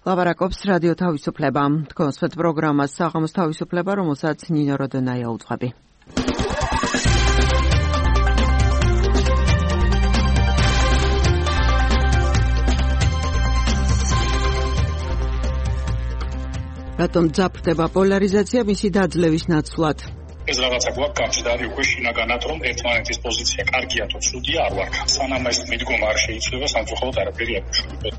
ლაპარაკობს რადიო თავისუფლება. თქვენს პროგრამას საღამოს თავისუფლება, რომელსაც ნინო როდონაია უძღვები. რატომ ძაფრდება პოლარიზაცია მისი დაძლევის ნაცვლად? ეს რაღაცა გვაქვს გამჭდარი უკვე შინაგანად, რომ ერთმანეთის პოზიცია კარგია თუ ცუდია არ ვარ. სანამ ეს მიდგომა არ შეიცვლება, სამწუხაროდ არაფერი არ გუშინდება.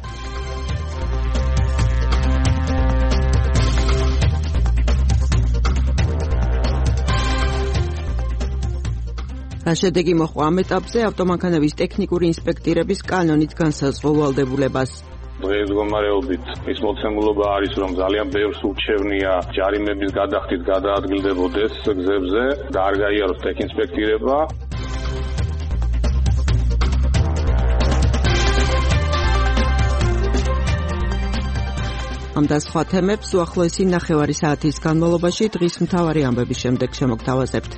რა შედეგი მოჰყვა ამ ეტაპზე ავტომანქანების ტექნიკური ინსპექტირების კანონით განსაზღვრულ ვალდებულებას? დღეს მდგომარეობით ის მოცემულობა არის, რომ ძალიან ბევრს ურჩევნია ჯარიმების გადახდით გადაადგილდებოდეს გზებზე და არ გაიაროს ტექინსპექტირება. ამ და სხვა თემებს უახლოესი ნახევარი საათის განმავლობაში დღის მთავარი ამბების შემდეგ შემოგთავაზებთ.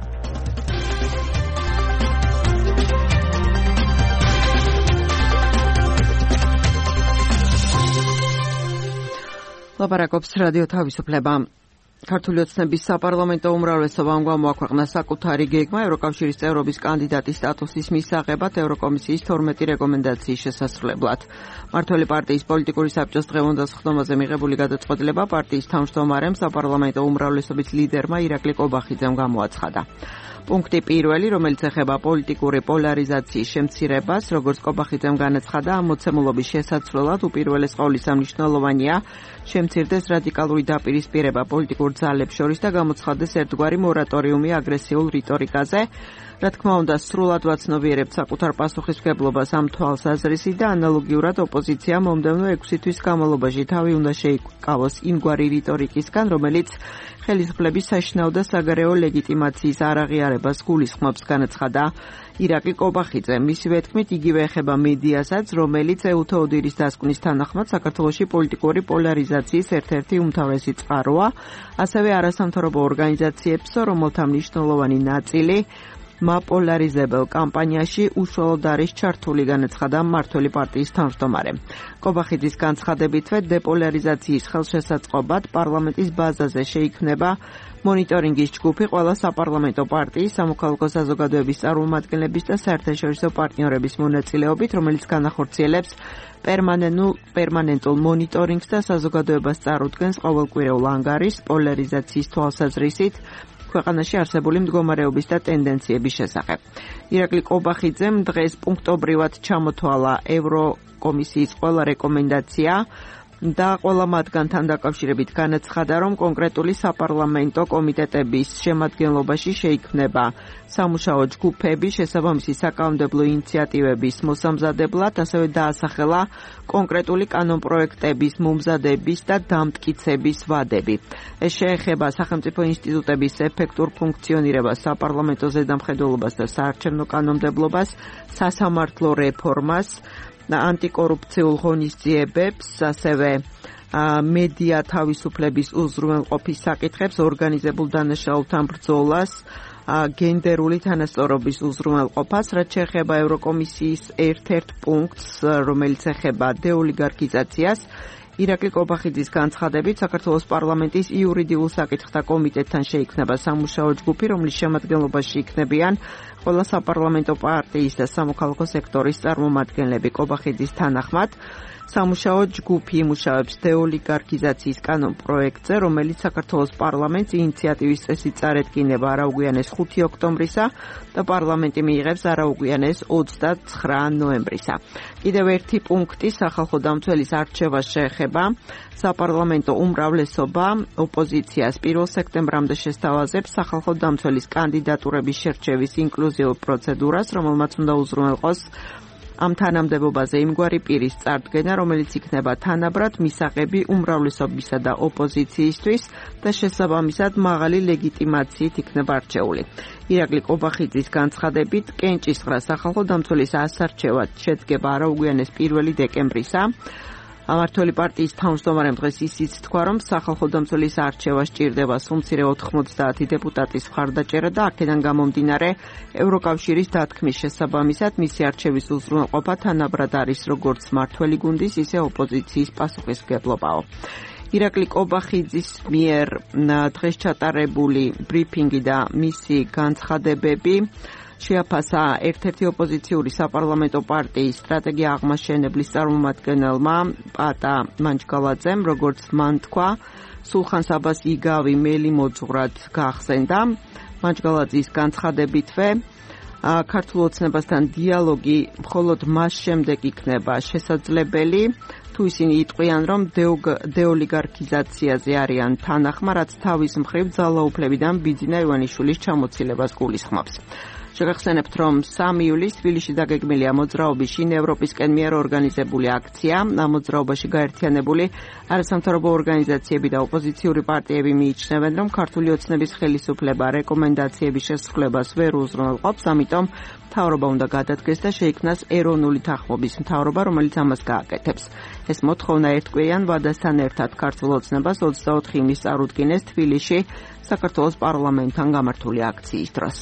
ლაპარაკობს რადიო თავისუფლება. ქართული ოცნების საპარლამენტო უმრავლესობამ გამოაქვეყნა საკუთარი გეგმა ევროკავშირის წევრობის კანდიდატის სტატუსის მისაღებად ევროკომისიის 12 რეკომენდაციის შესასრულებლად. მმართველი პარტიის პოლიტიკური საბჭოს დღევანდელ სხდომაზე მიღებული გადაწყვეტილება პარტიის თავმჯდომარემ საპარლამენტო უმრავლესობის ლიდერმა ირაკლი კობახიძემ გამოაცხადა. პუნქტი პირველი, რომელიც ეხება პოლიტიკური პოლარიზაციის შემცირებას, როგორც კობახიძემ განაცხადა, ამ მოცემულობის შესაცვლელად უპირველეს ყოვლისა მნიშვნელოვანია შემცირდეს რადიკალური დაპირისპირება პოლიტიკურ ძალებს შორის და გამოცხადდეს ერთგვარი მორატორიუმი აგრესიულ რიტორიკაზე. რა თქმა უნდა, სრულად ვაცნობიერებთ საკუთარ პასუხისმგებლობას ამ თვალსაზრისით და ანალოგიურად ოპოზიცია მომდევნო 6 თვის განმავლობაში თავი უნდა შეიკავოს იმგვარი რიტორიკისგან, რომელიც ხელისუფლების საშინაო და საგარეო ლეგიტიმაციის არაღიარებას გულისხმობს, განაცხადა ირაკლი კობახიძე. მისივე თქმით, იგივე ეხება მედიასაც, რომელიც ეუთო ოდირის დასკვნის თანახმად საქართველოში პოლიტიკური პოლარიზაციის ერთ-ერთი უმთავრესი წყაროა, ასევე არასამთავრობო ორგანიზაციებს, რომელთა მნიშვნელოვანი ნაწილი მაპოლარიზებელ კამპანიაში უშუალოდ არის ჩართული, განაცხადა მმართველი პარტიის თავმჯდომარე. კობახიძის განცხადებითვე დეპოლარიზაციის ხელშესაწყობად პარლამენტის ბაზაზე შეიქმნება მონიტორინგის ჯგუფი ყველა საპარლამენტო პარტიის, სამოქალაქო საზოგადოების წარმომადგენლების და საერთაშორისო პარტნიორების მონაწილეობით, რომელიც განახორციელებს პერმანენტულ მონიტორინგს და საზოგადოებას წარუდგენს ყოველკვირეულ ანგარიშს პოლარიზაციის თვალსაზრისით ქვეყანაში არსებული მდგომარეობის და ტენდენციების შესახებ. ირაკლი კობახიძემ დღეს პუნქტობრივად ჩამოთვალა ევროკომისიის ყველა რეკომენდაცია და ყველა მათგანთან დაკავშირებით განაცხადა, რომ კონკრეტული საპარლამენტო კომიტეტების შემადგენლობაში შეიქმნება სამუშაო ჯგუფები შესაბამისი საკანონმდებლო ინიციატივების მოსამზადებლად, ასევე დაასახელა კონკრეტული კანონპროექტების მომზადების და დამტკიცების ვადები. ეს შეეხება სახელმწიფო ინსტიტუტების ეფექტურ ფუნქციონირებას, საპარლამენტო ზედამხედველობას და საარჩევნო კანონმდებლობას, სასამართლო რეფორმას, ანტიკორუფციულ ღონისძიებებს, ასევე მედია თავისუფლების უზრუნველყოფის საკითხებს, ორგანიზებულ დანაშაულთან ბრძოლას, გენდერული თანასწორობის უზრუნველყოფას, რაც შეეხება ევროკომისიის ერთ-ერთ პუნქტს, რომელიც ეხება დეოლიგარქიზაციას. ირაკლი კობახიძის განცხადებით, საქართველოს პარლამენტის იურიდიულ საკითხთა კომიტეტთან შეიქმნება სამუშაო ჯგუფი, რომლის შემადგენლობაში იქნებიან ყველა საპარლამენტო პარტიის და სამოქალაქო სექტორის წარმომადგენლები. კობახიძის თანახმად, სამუშაო ჯგუფი იმუშავებს დეოლიგარქიზაციის კანონპროექტზე, რომელიც საქართველოს პარლამენტს ინიციატივის წესით წარედგინება არაუგვიანეს 5 ოქტომბრისა და პარლამენტი მიიღებს არაუგვიანეს 29 ნოემბრისა. კიდევ ერთი პუნქტი სახალხო დამცველის არჩევას შეეხება. საპარლამენტო უმრავლესობა ოპოზიციას 1 სექტემბრამდე შესთავაზებს სახალხო დამცველის კანდიდატურების შერჩევის ინკლუზიურ პროცედურას, რომელმაც უნდა უზრუნველყოს ამ თანამდებობაზე იმგვარი პირის წარდგენა, რომელიც იქნება თანაბრად მისაღები უმრავლესობისა და ოპოზიციისთვის და შესაბამისად მაღალი ლეგიტიმაციით იქნება არჩეული. ირაკლი კობახიძის განცხადებით, კენჭისყრა სახალხო დამცველის ასარჩევად შედგება არაუგვიანეს 1 დეკემბრისა. მმართველი პარტიის თავმჯდომარემ დღეს ისიც თქვა, რომ სახალხო დამცველის არჩევა სჭირდება სულ მცირე 90 დეპუტატის მხარდაჭერა და აქედან გამომდინარე ევროკავშირის დათქმის შესაბამისად მისი არჩევის უზრუნველყოფა თანაბრად არის როგორც მმართველი გუნდის, ისე ოპოზიციის პასუხისმგებლობაო. ირაკლი კობახიძის მიერ დღეს ჩატარებული ბრიფინგი და მისი განცხადებები შეაფასა ერთ-ერთი ოპოზიციური საპარლამენტო პარტიის სტრატეგია აღმაშენებლის წარმომადგენელმა პატა მანჯგალაძემ, როგორც მან თქვა, სულხან საბას იგავი მელი მოძღვრად გაახსენდა. მანჯგალაძის განცხადებითვე ქართულ ოცნებასთან დიალოგი მხოლოდ მას შემდეგ იქნება შესაძლებელი, თუ ისინი იტყვიან, რომ დეოლიგარქიზაციაზე არიან თანახმა, რაც თავის მხრივ ძალაუფლებიდან ბიძინა ივანიშვილის ჩამოცილებას გულისხმობს. შეგახსენებთ, რომ 3 ივლისს თბილისში დაგეგმილია მოძრაობის შინ ევროპისკენ მიერ ორგანიზებული აქცია. ამ მოძრაობაში გაერთიანებული არასამთავრობო ორგანიზაციები და ოპოზიციური პარტიები მიიჩნევენ, რომ ქართული ოცნების ხელისუფლება რეკომენდაციების შესრულებას ვერ უზრუნველყოფს, ამიტომ მთავრობა უნდა გადადგეს და შეიქმნას ეროვნული თანხმობის მთავრობა, რომელიც ამას გააკეთებს. ეს მოთხოვნა ერთკვირიან ვადასთან ერთად ქართულ ოცნებას 24 ივნისს წარუდგინეს თბილისში საქართველოს პარლამენტთან გამართული აქციის დროს.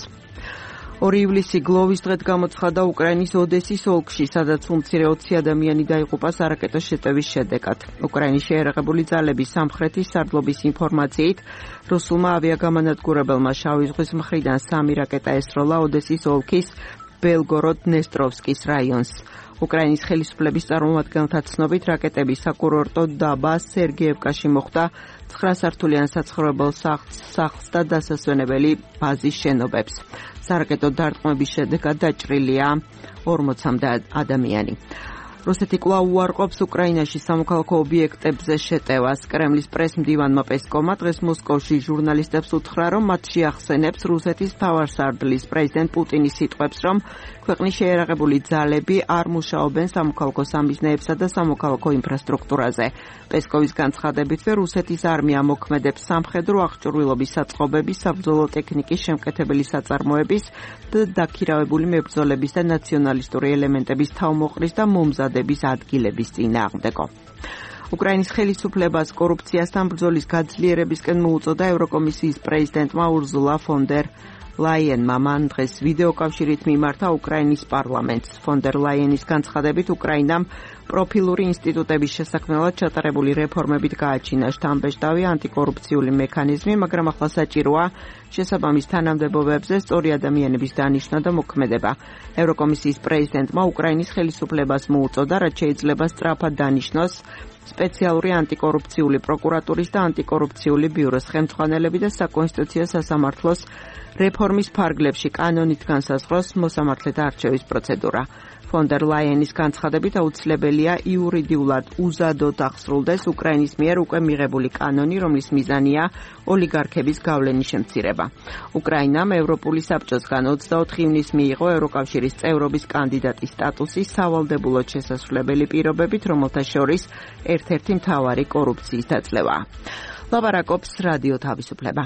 2 ივლისი გლოვის დღედ გამოცხადა უკრაინის ოდესის ოლქში, სადაც უმცირე 20 ადამიანი დაიღუპა სარაკეტო შეტევის შედეგად. უკრაინის შეიარაღებული ძალების სამხრეთის სარდლობის ინფორმაციით, რუსულმა ავიაგამანადგურებელმა შავი ზღვის მხრიდან 3 რაკეტა ესროლა ოდესის ოლქის ბელგოროდ-ნესტროვსკის რაიონს. უკრაინის ხელისუფლების წარმომადგენელთა ცნობით, რაკეტები საკურორტო დაბა სერგეევკაში მოხვდა 9 სართულიან საცხოვრებელ სახლს და დასასვენებელი ბაზის შენობებს. სარაკეტო დარტყმების შედეგად დაჭრილია 40-მდე ადამიანი. რუსეთი კვლავ უარყოფს უკრაინაში სამოქალაქო ობიექტებზე შეტევას. კრემლის პრესმდივანმა პესკოვმა დღეს მოსკოვში ჟურნალისტებს უთხრა, რომ მათ შეახსენებს რუსეთის მთავარსარდლის პრეზიდენტ პუტინის სიტყვებს, რომ ქვეყნის შეიარაღებული ძალები არ მუშაობენ სამოქალაქო სამიზნეებსა და სამოქალაქო ინფრასტრუქტურაზე. პესკოვის განცხადებითვე რუსეთის არმია მოქმედებს სამხედრო აღჭურვილობის საწყობების, საბრძოლო ტექნიკის შემკეთებელი საწარმოების და დაქირავებული მებრძოლების და ნაციონალისტური ელემენტების თავმოყრის და მომზადების ადგილების წინააღმდეგო. უკრაინის ხელისუფლებას კორუფციასთან ბრძოლის გაძლიერებისკენ მოუწოდა ევროკომისიის პრეზიდენტმა ურზულა ფონ დერ ლაიენმა. მან დღეს ვიდეოკავშირით მიმართა უკრაინის პარლამენტს. ფონ დერ ლაიენის განცხადებით, უკრაინამ პროფილური ინსტიტუტების შესაქმნელად ჩატარებული რეფორმებით გააჩინა შთამბეჭდავი ანტიკორუფციული მექანიზმი, მაგრამ ახლა საჭიროა შესაბამის თანამდებობებზე სწორი ადამიანების დანიშვნა და მოქმედება. ევროკომისიის პრეზიდენტმა უკრაინის ხელისუფლებას მოუწოდა, რაც შეიძლება სწრაფად დანიშნოს სპეციალური ანტიკორუფციული პროკურატურის და ანტიკორუფციული ბიუროს ხელმძღვანელები და საკონსტიტუციო სასამართლოს რეფორმის ფარგლებში კანონით განსაზღვროს მოსამართლეთა არჩევის პროცედურა. ფონ დერ ლაიენის განცხადებით აუცილებელია იურიდიულად უზადოდ აღსრულდეს უკრაინის მიერ უკვე მიღებული კანონი, რომლის მიზანია ოლიგარქების გავლენის შემცირება. უკრაინამ ევროპული საბჭოსგან 24 ივნისს მიიღო ევროკავშირის წევრობის კანდიდატის სტატუსი სავალდებულოდ შესასრულებელი პირობებით, რომელთა შორის ერთ-ერთი მთავარი კორუფციის დაწლევაა. ლაპარაკობს რადიო თავისუფლება.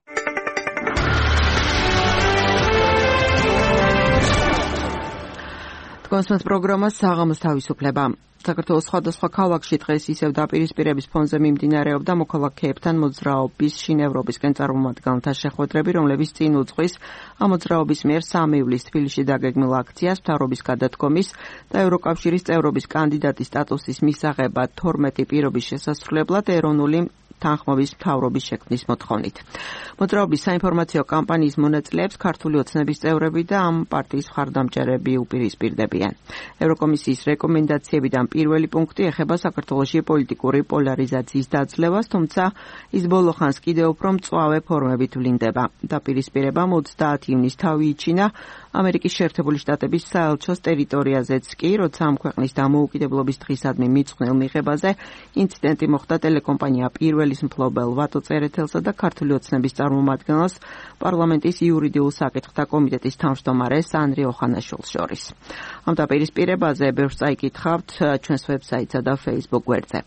კონსტანტ პროგრამა საღამოს თავისუფლება. საქართველოს სხვადასხვა ქალაქში დღეს ისევ დაპირისპირების ფონზე მიმდინარეობდა მოქალაქეებთან მოძრაობის შინ ევროპისკენ წარმომადგენელთა შეხვედრები, რომლებიც წინ უძღვის ამ მოძრაობის მიერ 3 ივლისს თბილისში დაგეგმილ აქციას მთავრობის გადადგომის და ევროკავშირის წევრობის კანდიდატის სტატუსის მისაღებად 12 პირობის შესასრულებლად ეროვნული თანხმობის მთავრობის შექმნის მოთხოვნით. მოძრაობის საინფორმაციო კამპანიის მონაწილეებს ქართული ოცნების წევრები და ამ პარტიის მხარდამჭერები უპირისპირდებიან. ევროკომისიის რეკომენდაციებიდან პირველი პუნქტი ეხება საქართველოში პოლიტიკური პოლარიზაციის დაძლევას, თუმცა ის ბოლო ხანს კიდევ უფრო მწვავე ფორმებით ვლინდება. დაპირისპირებამ 30 ივნისს თავი იჩინა ამერიკის შეერთებული შტატების საელჩოს ტერიტორიაზეც კი, როცა ამ ქვეყნის დამოუკიდებლობის დღისადმი მიძღვნილ მიღებაზე ინციდენტი მოხდა ტელეკომპანია პირველის მფლობელ ვატო წერეთელსა და ქართული ოცნების წარმომადგენელს პარლამენტის იურიდიულ საკითხთა კომიტეტის თავმჯდომარეს ანრი ოხანაშვილს შორის. ამ დაპირისპირებაზე ბევრს წაიკითხავთ ჩვენს ვებსაიტსა და Facebook გვერდზე.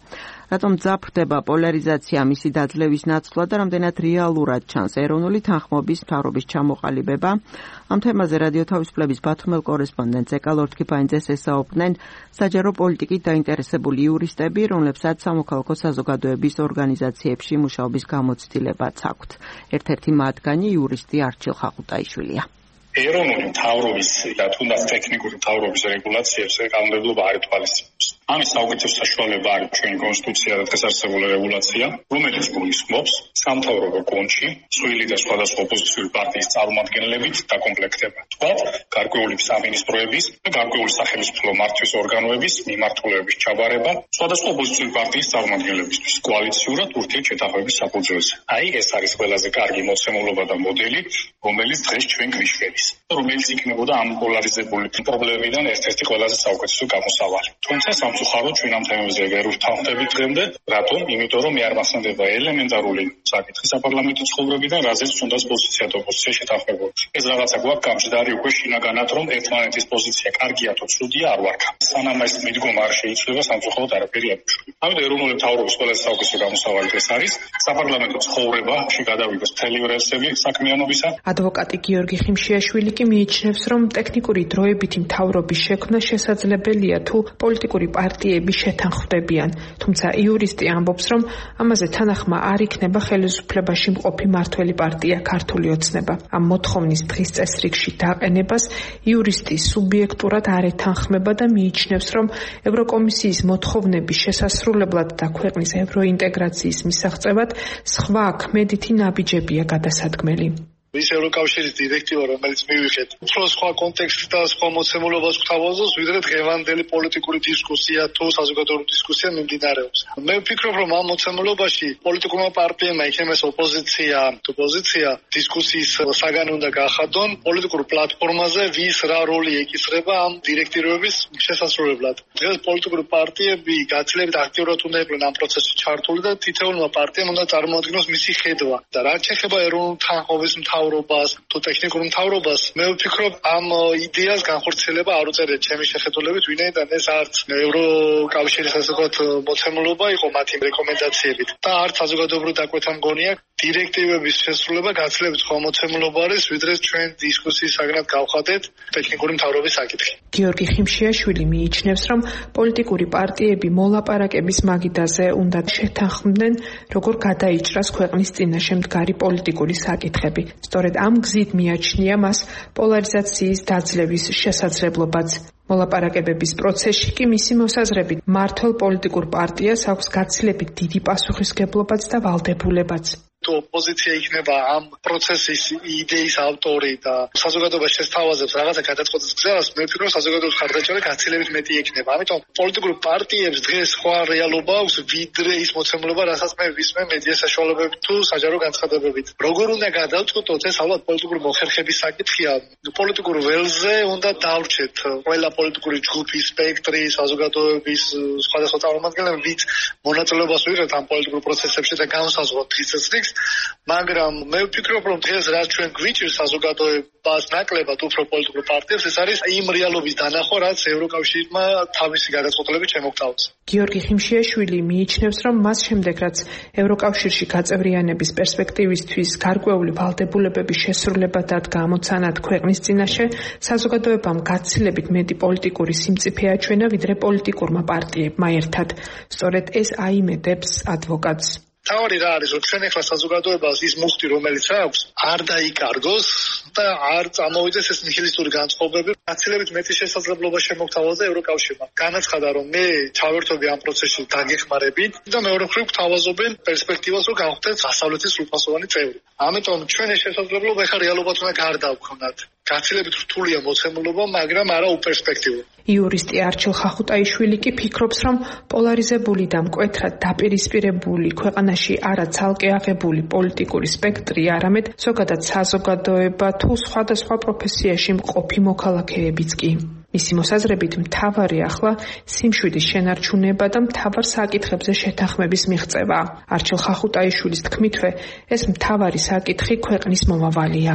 რატომ ძაფრდება პოლარიზაცია მისი დაძლევის ნაცვლად და რამდენად რეალურად ჩანს ეროვნული თანხმობის მთავრობის ჩამოყალიბება? ამ თემაზე რადიო თავისუფლების ბათუმელ კორესპონდენტ ზეკა ლორთქიფანიძეს ესაუბრნენ საჯარო პოლიტიკით დაინტერესებული იურისტები, რომლებსაც სამოქალაქო საზოგადოების ორგანიზაციებში მუშაობის გამოცდილებაც აქვთ. ერთ-ერთი მათგანი იურისტი არჩილ ხახუტაიშვილია. ეროვნული მთავრობის და თუნდაც ტექნიკური მთავრობის რეგულაციებს კანონმდებლობა არ ითვალისწინებს. ამის საუკეთესო საშუალება არის ჩვენი კონსტიტუცია და დღესასწაული რეგულაცია, რომელიც გულისხმობს სამთავრობო გუნდში სვილი და სხვადასხვა ოპოზიციური პარტიის წარმომადგენლებით დაკომპლექტება. თქვათ, გარკვეული სამინისტროების და გარკვეული სახელმწიფო მართვის ორგანოების მიმართულების ჩაბარება სხვადასხვა ოპოზიციური პარტიის წარმომადგენლებისთვის კოალიციურად ურთიერთშეთანხმების საფუძველზე. აი ეს არის ყველაზე კარგი მოცემულობა და მოდელი, რომელიც დღეს ჩვენ გვიშვებს. რომელიც იქნებოდა ამ პოლარიზებული პრობლემიდან ერთ-ერთი ყველაზე საუკეთესო გამოსავალი. თუმცა სამწუხაროდ ჩვენ ამ თემებზე ვერ ვთანხმდებით დღემდე, რატომ? იმიტომ რომ მე არ მახსენდება ელემენტარული საკითხი საპარლამენტო ცხოვრებიდან, რაზეც უნდა პოზიცია და ოპოზიცია შეთანხმებოდეს. ეს რაღაცა გვაქვს გამჯდარი უკვე შინაგანად, რომ ერთმანეთის პოზიცია კარგია თუ ცუდია არ ვარქა. სანამ ეს მიდგომა არ შეიცვლება, სამწუხაროდ არაფერი არ გვიშვება. ამიტომ ეროვნული მთავრობის ყველაზე საუკეთესო გამოსავალი ეს არის საპარლამენტო ცხოვრებაში გადავიდოს მთელი რელსები საქმიანობისა. ადვოკატი გიორგი ხიმშიაშვილი კი მიიჩნევს, რომ ტექნიკური დროებითი მთავრობის შექმნა შესაძლებელია თუ პოლიტიკური პარტიები შეთანხმდებიან. თუმცა იურისტი ამბობს, რომ ამაზე თანახმა არ იქნება ხელისუფლებაში მყოფი მმართველი პარტია ქართული ოცნება. ამ მოთხოვნის დღის წესრიგში დაყენებას იურისტი სუბიექტურად არ ეთანხმება და მიიჩნევს, რომ ევროკომისიის მოთხოვნების შესასრულებლად და ქვეყნის ევროინტეგრაციის მისაღწევად სხვა ქმედითი ნაბიჯებია გადასადგმელი. ის ევროკავშირის დირექტივა, რომელიც მივიღეთ, უფრო სხვა კონტექსტს და სხვა მოცემულობას გვთავაზობს, ვიდრე დღევანდელი პოლიტიკური დისკუსია თუ საზოგადოებრივი დისკუსია მიმდინარეობს. მე ვფიქრობ, რომ ამ მოცემულობაში პოლიტიკურმა პარტიებმა, იქნებ ოპოზიცია თუ პოზიცია, დისკუსიის საგანი უნდა გაახადონ პოლიტიკურ პლატფორმაზე, ვის რა როლი ეკისრება ამ დირექტივების შესასრულებლად. დღეს პოლიტიკური პარტიები გაცილებით აქტიურად უნდა იყვნენ ამ პროცესში ჩართული და თითოეულმა პარტიამ უნდა წარმოადგინოს მისი ხედვა. და რაც შეეხება ეროვნულ თანხმობის მთავრობას თუ ტექნიკურ მთავრობას, მე ვფიქრობ, ამ იდეას განხორციელება არ უწევთ ჩემი შეხედულებით, ვინაიდან ეს არც ევროკავშირის ასე ვთქვათ მოცემულობა იყო მათი რეკომენდაციებით და არც საზოგადოებრივ დაკვეთა მგონია დირექტივების შესრულება გაცილებით სხვა მოცემულობა არის, ვიდრე ჩვენ დისკუსიის საგნად გავხადეთ ტექნიკური მთავრობის საკითხი. გიორგი ხიმშიაშვილი მიიჩნევს, რომ პოლიტიკური პარტიები მოლაპარაკების მაგიდაზე უნდა შეთანხმდნენ, როგორ გადაიჭრას ქვეყნის წინაშე მდგარი პოლიტიკური საკითხები. სწორედ ამ გზით მიაჩნია მას პოლარიზაციის დაძლევის შესაძლებლობაც. მოლაპარაკებების პროცესში კი მისი მოსაზრებით მმართველ პოლიტიკურ პარტიას აქვს გაცილებით დიდი პასუხისგებლობაც და ვალდებულებაც. თუ ოპოზიცია იქნება ამ პროცესის იდეის ავტორი და საზოგადოებას შესთავაზებს რაღაცა გადაწყვეტის გზას, მე ვფიქრობ, საზოგადოების ხარდაჭერა გაცილებით მეტი იქნება. ამიტომ პოლიტიკურ პარტიებს დღეს სხვა რეალობა აქვს, ვიდრე ის მოცემულობა, რასაც მე ვისმენ მედია საშუალებებით თუ საჯარო განცხადებებით. როგორ უნდა გადავწყვეტოთ, ეს ალბათ პოლიტიკური მოხერხების საკითხია. პოლიტიკურ ველზე უნდა დავრჩეთ ყველა პოლიტიკური ჯგუფის, სპექტრი, საზოგადოების სხვადასხვა წარმომადგენლები, ვინც მონაწილეობას უიღებთ ამ პოლიტიკურ პროცესებში და განსაზღვროთ დღის წესრიგს. მაგრამ მე ვფიქრობ, რომ დღეს რაც ჩვენ გვიჭირს საზოგადოებას ნაკლებად უფრო პოლიტიკურ პარტიებს, ეს არის იმ რეალობის დანახვა, რაც ევროკავშირმა თავისი გადაწყვეტილებით შემოგთავაზა. გიორგი ხიმშიაშვილი მიიჩნევს, რომ მას შემდეგ, რაც ევროკავშირში გაწევრიანების პერსპექტივისთვის გარკვეული ვალდებულებების შესრულება დადგა ამოცანად ქვეყნის წინაშე, საზოგადოებამ გაცილებით მეტი პოლიტიკური სიმწიფე აჩვენა, ვიდრე პოლიტიკურმა პარტიებმა ერთად. სწორედ ეს აიმედებს ადვოკატს. თავი რა არის, რომ ჩვენ ახლა საზოგადოებას ის მუხტი, რომელიც აქვს, არ დაიკარგოს და არ წამოვიდეს ეს ნიჰილისტური განწყობები. გაცილებით მეტი შესაძლებლობა შემოგთავაზა ევროკავშირმა. განაცხადა, რომ მე ჩავერთვები ამ პროცესში დაგეხმარებით და მეორე მხრივ გვთავაზობენ პერსპექტივას, რომ გავხდეთ დასავლეთის სრულფასოვანი წევრი. ამიტომ ჩვენ ეს შესაძლებლობა ახლა რეალობად უნდა გარდავქონათ. გაცილებით რთულია მოცემულობა, მაგრამ არა უპერსპექტივო. იურისტი არჩილ ხახუტაიშვილი კი ფიქრობს, რომ პოლარიზებული და მკვეთრად დაპირისპირებული ქვეყანაში არა ცალკე აღებული პოლიტიკური სპექტრი, არამედ ზოგადად საზოგადოება თუ სხვადასხვა პროფესიაში მყოფი მოქალაქეებიც კი. მისი მოსაზრებით მთავარი ახლა სიმშვიდის შენარჩუნება და მთავარ საკითხებზე შეთანხმების მიღწევა. არჩილ ხახუტაიშვილის თქმითვე, ეს მთავარი საკითხი ქვეყნის მომავალია.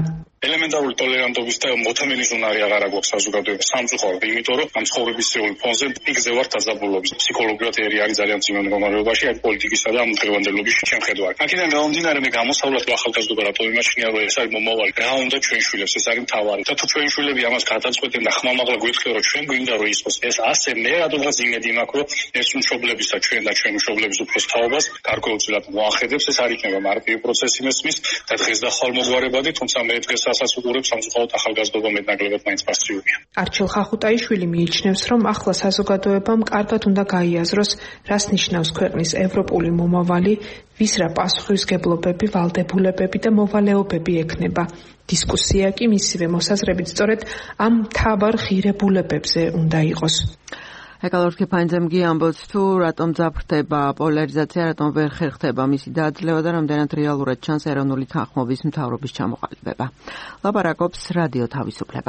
ელემენტარული ტოლერანტობის და მოთმენის უნარი აღარ აქვს საზოგადოებას სამწუხაროდ, იმიტომ რომ ამ ცხოვრებისეული ფონზე პიკზე ვართ დაძაბულობის. ფსიქოლოგიურად არის ძალიან ძიმე მდგომარეობაში, აი პოლიტიკისა და ამ დღევანდელობის შეხედვარი. აქედან გამომდინარე მე გამოსავლად ახალგაზრდობა რატომ იმაჩნია, რომ ეს არის მომავალი. რა უნდა ჩვენ შვილებს, ეს არის მთავარი. და თუ ჩვენ შვილები ამას გადაწყვეტენ და ხმამაღლა გვიხდე, რომ ჩვენ გვინდა რომ იყოს ეს ასე, მე რადგანაც იმედი მაქვს, რომ ეს მშობლებისა ჩვენ და ჩვენ მშობლების უფროს თაობას გარკვეულწილად მოახედებს, ეს არ იქნება მარტივი პროცესი მესმის და დღეს და ხვალ მოგვარებადი, თუმცა მე დღეს ასაც უყურებ სამწუხაროდ ახალგაზრდობა მეტნაკლებად მაინც პასიურია. არჩილ ხახუტაიშვილი მიიჩნევს, რომ ახლა საზოგადოებამ კარგად უნდა გაიაზროს, რას ნიშნავს ქვეყნის ევროპული მომავალი, ვის რა პასუხისმგებლობები, ვალდებულებები და მოვალეობები ექნება. დისკუსია კი მისივე მოსაზრებით სწორედ ამ მთავარ ღირებულებებზე უნდა იყოს. ეკალორ ქეფაინძემგი ამბობს თუ რატომ ძაფრდება პოლარიზაცია, რატომ ვერ ხერხდება მისი დაძლევა და რამდენად რეალურად ჩანს ეროვნული თანხმობის მთავრობის ჩამოყალიბება. ლაპარაკობს რადიო თავისუფლება.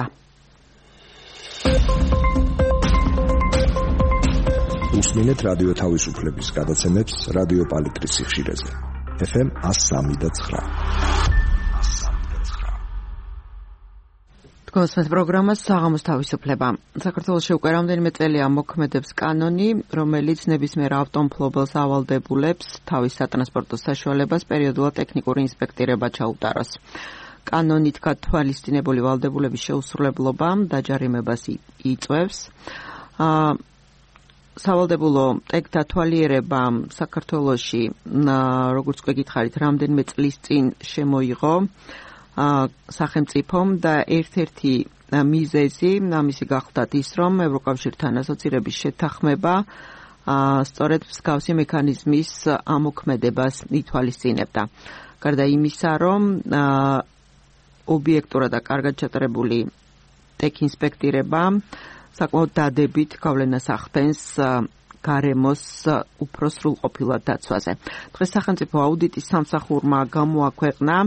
უსმინეთ რადიო თავისუფლების გადაცემებს რადიო პალიტრის სიხშირეზე. FM 103.9. გოსმეს პროგრამას საღამოს თავისუფლება. საქართველოში უკვე რამდენიმე წელია მოქმედებს კანონი, რომელიც ნებისმიერ ავტომფლობელს ავალდებულებს თავის სატრანსპორტო საშუალებას პერიოდულად ტექნიკური ინსპექტირება ჩაუტაროს. კანონით გათვალისწინებული ვალდებულების შეუსრულებლობა დაჯარიმებას იწვევს. სავალდებულო ტექ დათვალიერება საქართველოში, როგორც გეკითხარით, რამდენიმე წლის წინ შემოიღო სახელმწიფომ და ერთ-ერთი მიზეზი ამისი გახლდათ ის, რომ ევროკავშირთან ასოცირების შეთანხმება სწორედ მსგავსი მექანიზმის ამოქმედებას ითვალისწინებდა. გარდა იმისა, რომ ობიექტურად და კარგად ჩატარებული ტექ ინსპექტირება საკმაოდ დადებით გავლენას ახდენს გარემოს უფრო სრულყოფილად დაცვაზე. დღეს სახელმწიფო აუდიტის სამსახურმა გამოაქვეყნა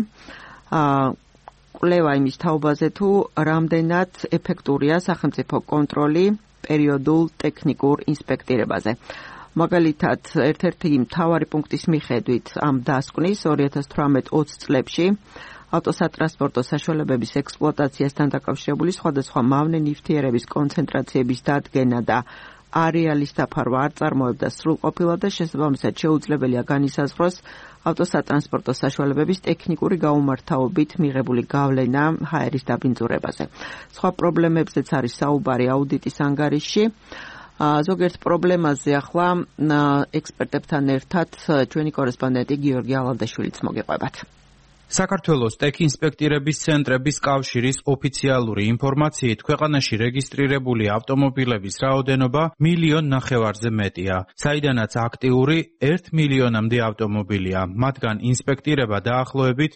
კვლევა იმის თაობაზე თუ რამდენად ეფექტურია სახელმწიფო კონტროლი პერიოდულ ტექნიკურ ინსპექტირებაზე. მაგალითად, ერთ-ერთი მთავარი პუნქტის მიხედვით ამ დასკვნის 2018-20 წლებში ავტოსატრანსპორტო საშუალებების ექსპლუატაციასთან დაკავშირებული სხვადასხვა მავნე ნივთიერების კონცენტრაციების დადგენა და არეალის დაფარვა არ წარმოებდა სრულყოფილად და შესაბამისად შეუძლებელია განისაზღვროს ავტოსატრანსპორტო საშუალებების ტექნიკური გაუმართავობით მიღებული გავლენა ჰაერის დაბინძურებაზე. სხვა პრობლემებზეც არის საუბარი აუდიტის ანგარიშში. ზოგიერთ პრობლემაზე ახლა ექსპერტებთან ერთად ჩვენი კორესპონდენტი გიორგი ალანდაშვილიც მოგეყვებათ. საქართველოს ტექ ინსპექტირების ცენტრების კავშირის ოფიციალური ინფორმაციით ქვეყანაში რეგისტრირებული ავტომობილების რაოდენობა 1,5 მილიონზე მეტია, საიდანაც აქტიური 1 მილიონამდე ავტომობილია. მათგან ინსპექტირება დაახლოებით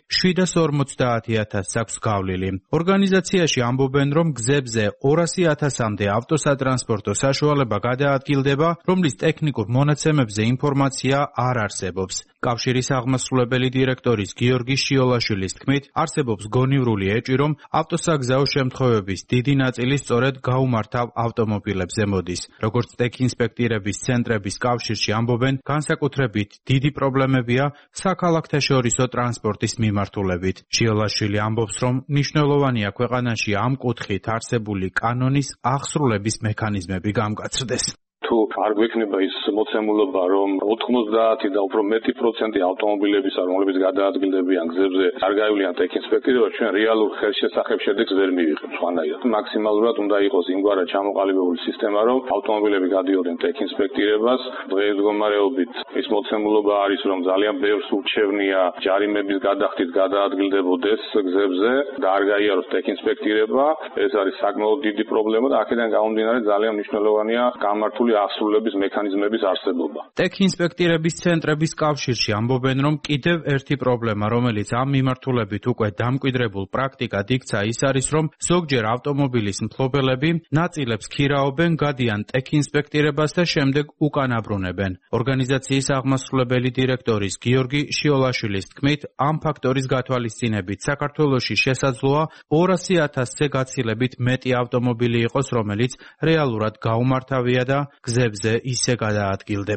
750,000 აქვს გავლილი. ორგანიზაციაში ამბობენ, რომ გზებზე 200,000-მდე ავტოსატრანსპორტო საშუალება გადაადგილდება, რომლის ტექნიკურ მონაცემებზე ინფორმაცია არ არსებობს. კავშირის აღმასრულებელი დირექტორის გიორგი შიოლაშვილის თქმით, არსებობს გონივრული ეჭვი, რომ ავტოსაგზაო შემთხვევების დიდი ნაწილი სწორედ გაუმართავ ავტომობილებზე მოდის. როგორც ტექ ინსპექტირების ცენტრების კავშირში ამბობენ, განსაკუთრებით დიდი პრობლემებია საქალაქთაშორისო ტრანსპორტის მიმართულებით. შიოლაშვილი ამბობს, რომ მნიშვნელოვანია ქვეყანაში ამ კუთხით არსებული კანონის აღსრულების მექანიზმები გამკაცრდეს. თუ არ გვექნება ის მოცემულობა, რომ 90 და უფრო მეტი პროცენტი ავტომობილებისა, რომლებიც გადაადგილდებიან გზებზე, არ გაივლიან ტექ ინსპექტირება, ჩვენ რეალურ ხელშესახებ შედეგს ვერ მივიღებთ. ხანდაირად მაქსიმალურად უნდა იყოს იმგვარად ჩამოყალიბებული სისტემა, რომ ავტომობილები გადიოდნენ ტექ ინსპექტირებას. დღეს მდგომარეობით ის მოცემულობა არის, რომ ძალიან ბევრს ურჩევნია ჯარიმების გადახდით გადაადგილდებოდეს გზებზე და არ გაიაროს ტექ ინსპექტირება. ეს არის საკმაოდ დიდი პრობლემა და აქედან გამომდინარე ძალიან მნიშვნელოვანია გამართული აღსრულების მექანიზმების არსებობა. ტექ ინსპექტირების ცენტრების კავშირში ამბობენ, რომ კიდევ ერთი პრობლემა, რომელიც ამ მიმართულებით უკვე დამკვიდრებულ პრაქტიკად იქცა, ის არის, რომ ზოგჯერ ავტომობილის მფლობელები ნაწილებს ქირაობენ, გადიან ტექ ინსპექტირებას და შემდეგ უკან აბრუნებენ. ორგანიზაციის აღმასრულებელი დირექტორის გიორგი შიოლაშვილის თქმით, ამ ფაქტორის გათვალისწინებით საქართველოში შესაძლოა 200,000-ზე გაცილებით მეტი ავტომობილი იყოს, რომელიც რეალურად გაუმართავია და გზებზე ისე გადაადგილდება.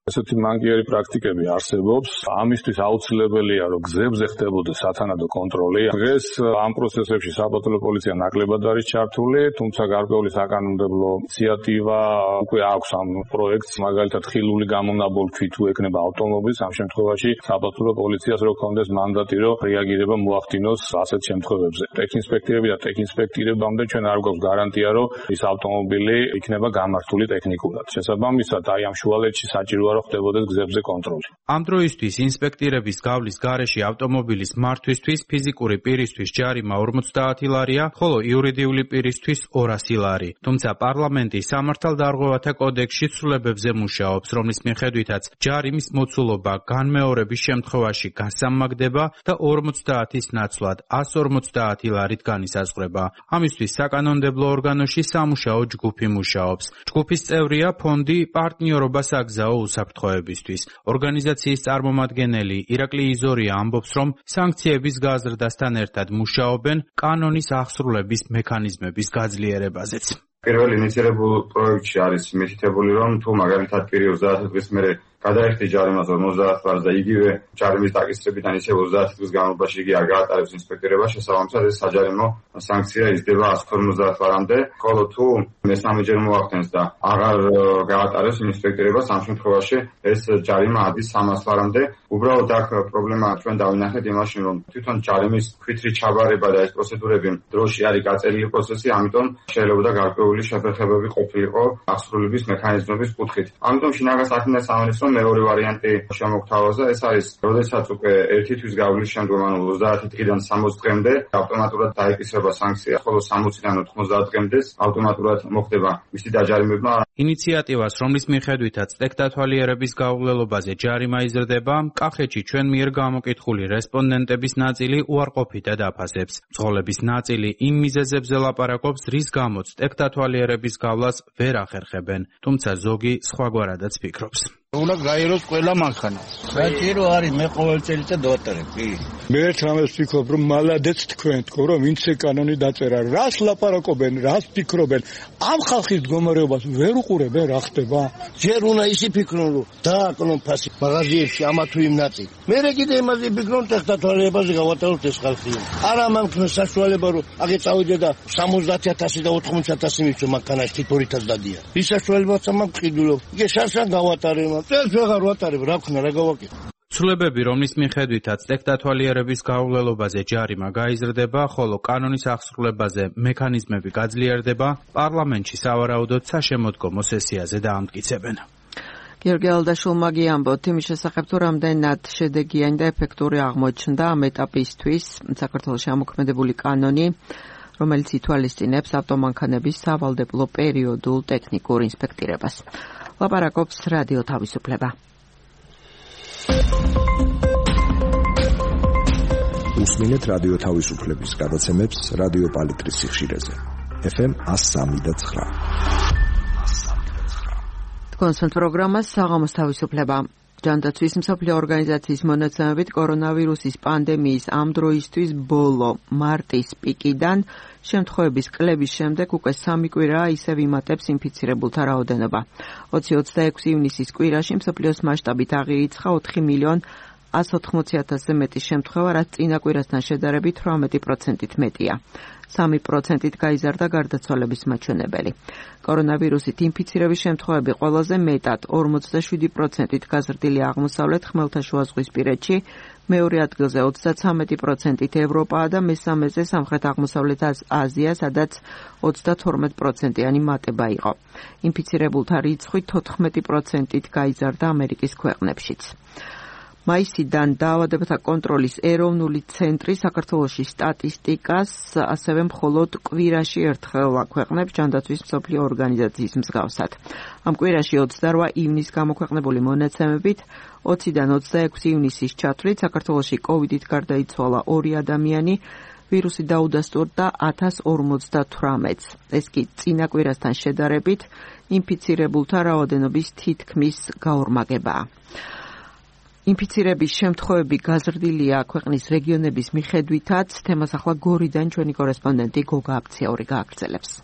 ესეთი მანკიერი პრაქტიკები არსებობს. ამისთვის აუცილებელია, რომ გზებზე ხდებოდეს სათანადო კონტროლი. დღეს ამ პროცესებში საფრთხო პოლიცია ნაკლებად არის ჩართული, თუმცა გარკვეული საკანონმდებლო ინიციატივა უკვე აქვს ამ პროექტს, მაგალითად ხილული გამონაბოლქვი თუ ეკნება ავტომობილს, ამ შემთხვევაში საფრთხო პოლიციას რო კონდეს მანდატი, რომ რეაგირება მოახდინოს ასეთ შემთხვევებზე. ტექინსპექტირები და ტექინსპექტირებამდე ჩვენ არ გვაქვს გარანტია, რომ ის ავტომობილი იქნება გამართული ტექნიკურად. შესაბამისად, აი ამ შუალედში საჭიროა რომ ხდებოდეს გზებზე კონტროლი. ამ დროისთვის ინსპექტირების გავლის გარეშე ავტომობილის მართვისთვის ფიზიკური პირისთვის ჯარიმა 50 ლარია, ხოლო იურიდიული პირისთვის 200 ლარი. თუმცა პარლამენტი სამართალდარღვევათა კოდექსში ცვლილებებზე მუშაობს, რომლის მიხედვითაც ჯარიმის მოცულობა განმეორების შემთხვევაში გასამაგდება და 50-ის ნაცვლად 150 ლარით განისაზღვრება. ამისთვის საკანონმდებლო ორგანოში სამუშაო ჯგუფი მუშაობს. ჯგუფის წევრია ფონდი პარტნიორობას აგზაო უსაფრთხოებისთვის. ორგანიზაციის წარმომადგენელი ირაკლი იზორია ამბობს, რომ სანქციების გაზრდასთან ერთად მუშაობენ კანონის ახსრულების მექანიზმების გაძლიერებაზეც. პირველ ინიცირებულ პროექტში არის მითითებული, რომ თუ მაგალითად პირი 30 დღის მერე გადაიხდი ჯარიმას 50 ლარს და იგივე ჯარიმის დაკისრებიდან ისე 30 დღის განმავლობაში იგი არ გაატარებს ინსპექტირებას, შესაბამისად ეს საჯარიმო სანქცია იზრდება 150 ლარამდე, ხოლო თუ მესამეჯერ მოახდენს და აღარ გაატარებს ინსპექტირებას, ამ შემთხვევაში ეს ჯარიმა ადის 300 ლარამდე. უბრალოდ აქ პრობლემა ჩვენ დავინახეთ იმაში, რომ თვითონ ჯარიმის ქვითრი ჩაბარება და ეს პროცედურები დროში არის გაწერილი პროცესი, ამიტომ შეიძლება გარკვეული შეფერხებები ყოფილიყო ახსრულების მექანიზმების კუთხით. ამიტომ შინაგან საქმეთა სამინისტრომ მეორე ვარიანტი შემოგთავაზა, ეს არის, როდესაც უკვე 1 თვის გავლის შემდგომ, ანუ 30 დღიდან 60 დღემდე ავტომატურად დაეკისრება სანქცია, ხოლო 60-დან 90 დღემდე ავტომატურად მოხდება მისი დაჯარიმება. ინიციატივას, რომლის მიხედვითაც ტექდათვალიერების გაუვლელობაზე ჯარიმა იზრდება, კახეთში ჩვენ მიერ გამოკითხული რესპონდენტების ნაწილი უარყოფითად აფასებს. მძღოლების ნაწილი იმ მიზეზებზე ლაპარაკობს, რის გამოც ტექდათვალიერების გავლას ვერ ახერხებენ, თუმცა ზოგი სხვაგვარადაც ფიქრობს. უნდა გაეროს ყველა მანქანა. საჭირო არის, მე ყოველ წელიწად დავატარებ. მე ერთმანეთს ვფიქრობ, რომ მალადეც თქვენ თქო, რომ ვინც კანონი დაწერა, რას ლაპარაკობენ, რას ფიქრობენ, ამ ხალხის მდგომარეობას ვერ უყურებენ, რა ხდება? ჯერ უნდა ისი ფიქრონ, რომ დააკლონ ფასი მაღაზიებში ამა თუ იმ ნაწილი. მე კიდე იმაზე ფიქრობ, ტექდათვალიერებაზე გავატაროთ ეს ხალხი. არა მანქანა საშუალება, რომ აგე წავიდე და 70,000 და 80,000 მიწო მანქანაში თითორითაც დადია. ის საშუალებაც ამან ყიდულობ. იგე შარშან გავატარებ. წელს ვეღარ ვატარებ, რა ქნა, რა გავაკეთე. ცვლილებები, რომლის მიხედვითაც ტექდათვალიერების გაუვლელობაზე ჯარიმა გაიზრდება, ხოლო კანონის ახსრულებაზე მექანიზმები გაძლიერდება, პარლამენტში სავარაუდოდ საშემოდგომო სესიაზე დაამტკიცებენ. გიორგი ალდაშულმა გიამბოთ იმის შესახებ, თუ რამდენად შედეგიანი და ეფექტური აღმოჩნდა ამ ეტაპისთვის საქართველოში ამოქმედებული კანონი, რომელიც ითვალისწინებს ავტომანქანების სავალდებულო პერიოდულ ტექნიკურ ინსპექტირებას. ლაპარაკობს რადიო თავისუფლება. უსმინეთ რადიო თავისუფლების გადაცემებს რადიო პალიტრის სიხშირეზე. FM 103.9. კონსულტ პროგრამა საღამოს თავისუფლება. ჯანდაცვის მსოფლიო ორგანიზაციის მონაცემებით კორონავირუსის პანდემიის ამ დროისთვის ბოლო მარტის პიკიდან შემთხვევების კლების შემდეგ უკვე 3 კვირაა ისევ იმატებს ინფიცირებულთა რაოდენობა. 20-26 ივნისის კვირაში მსოფლიოს მასშტაბით აღირიცხა 4,180,000-ზე მეტი შემთხვევა, რაც წინა კვირასთან შედარებით 18%-ით მეტია. 3%-ით გაიზარდა გარდაცვალების მაჩვენებელი. კორონავირუსით ინფიცირების შემთხვევები ყველაზე მეტად 47%-ით გაზრდილი აღმოსავლეთ ხმელთაშუაზღვისპირეთში, მეორე ადგილზე 33%-ით ევროპაა და მესამეზე სამხრეთ აღმოსავლეთ აზია, სადაც 32%-იანი მატება იყო. ინფიცირებულთა რიცხვი 14%-ით გაიზარდა ამერიკის ქვეყნებშიც. მაისიდან დაავადებათა კონტროლის ეროვნული ცენტრი საქართველოში სტატისტიკას ასევე მხოლოდ კვირაში ერთხელ აქვეყნებს ჯანდაცვის მსოფლიო ორგანიზაციის მსგავსად. ამ კვირაში 28 ივნის გამოქვეყნებული მონაცემებით 20-დან 26 ივნისის ჩათვლით საქართველოში კოვიდით გარდაიცვალა 2 ადამიანი, ვირუსი დაუდასტურდა 1058-ს. ეს კი წინა კვირასთან შედარებით ინფიცირებულთა რაოდენობის თითქმის გაორმაგებაა. ინფიცირების შემთხვევები გაზრდილია ქვეყნის რეგიონების მიხედვითაც. თემას ახლა გორიდან ჩვენი კორესპონდენტი გოგა აფციაური გააგრძელებს.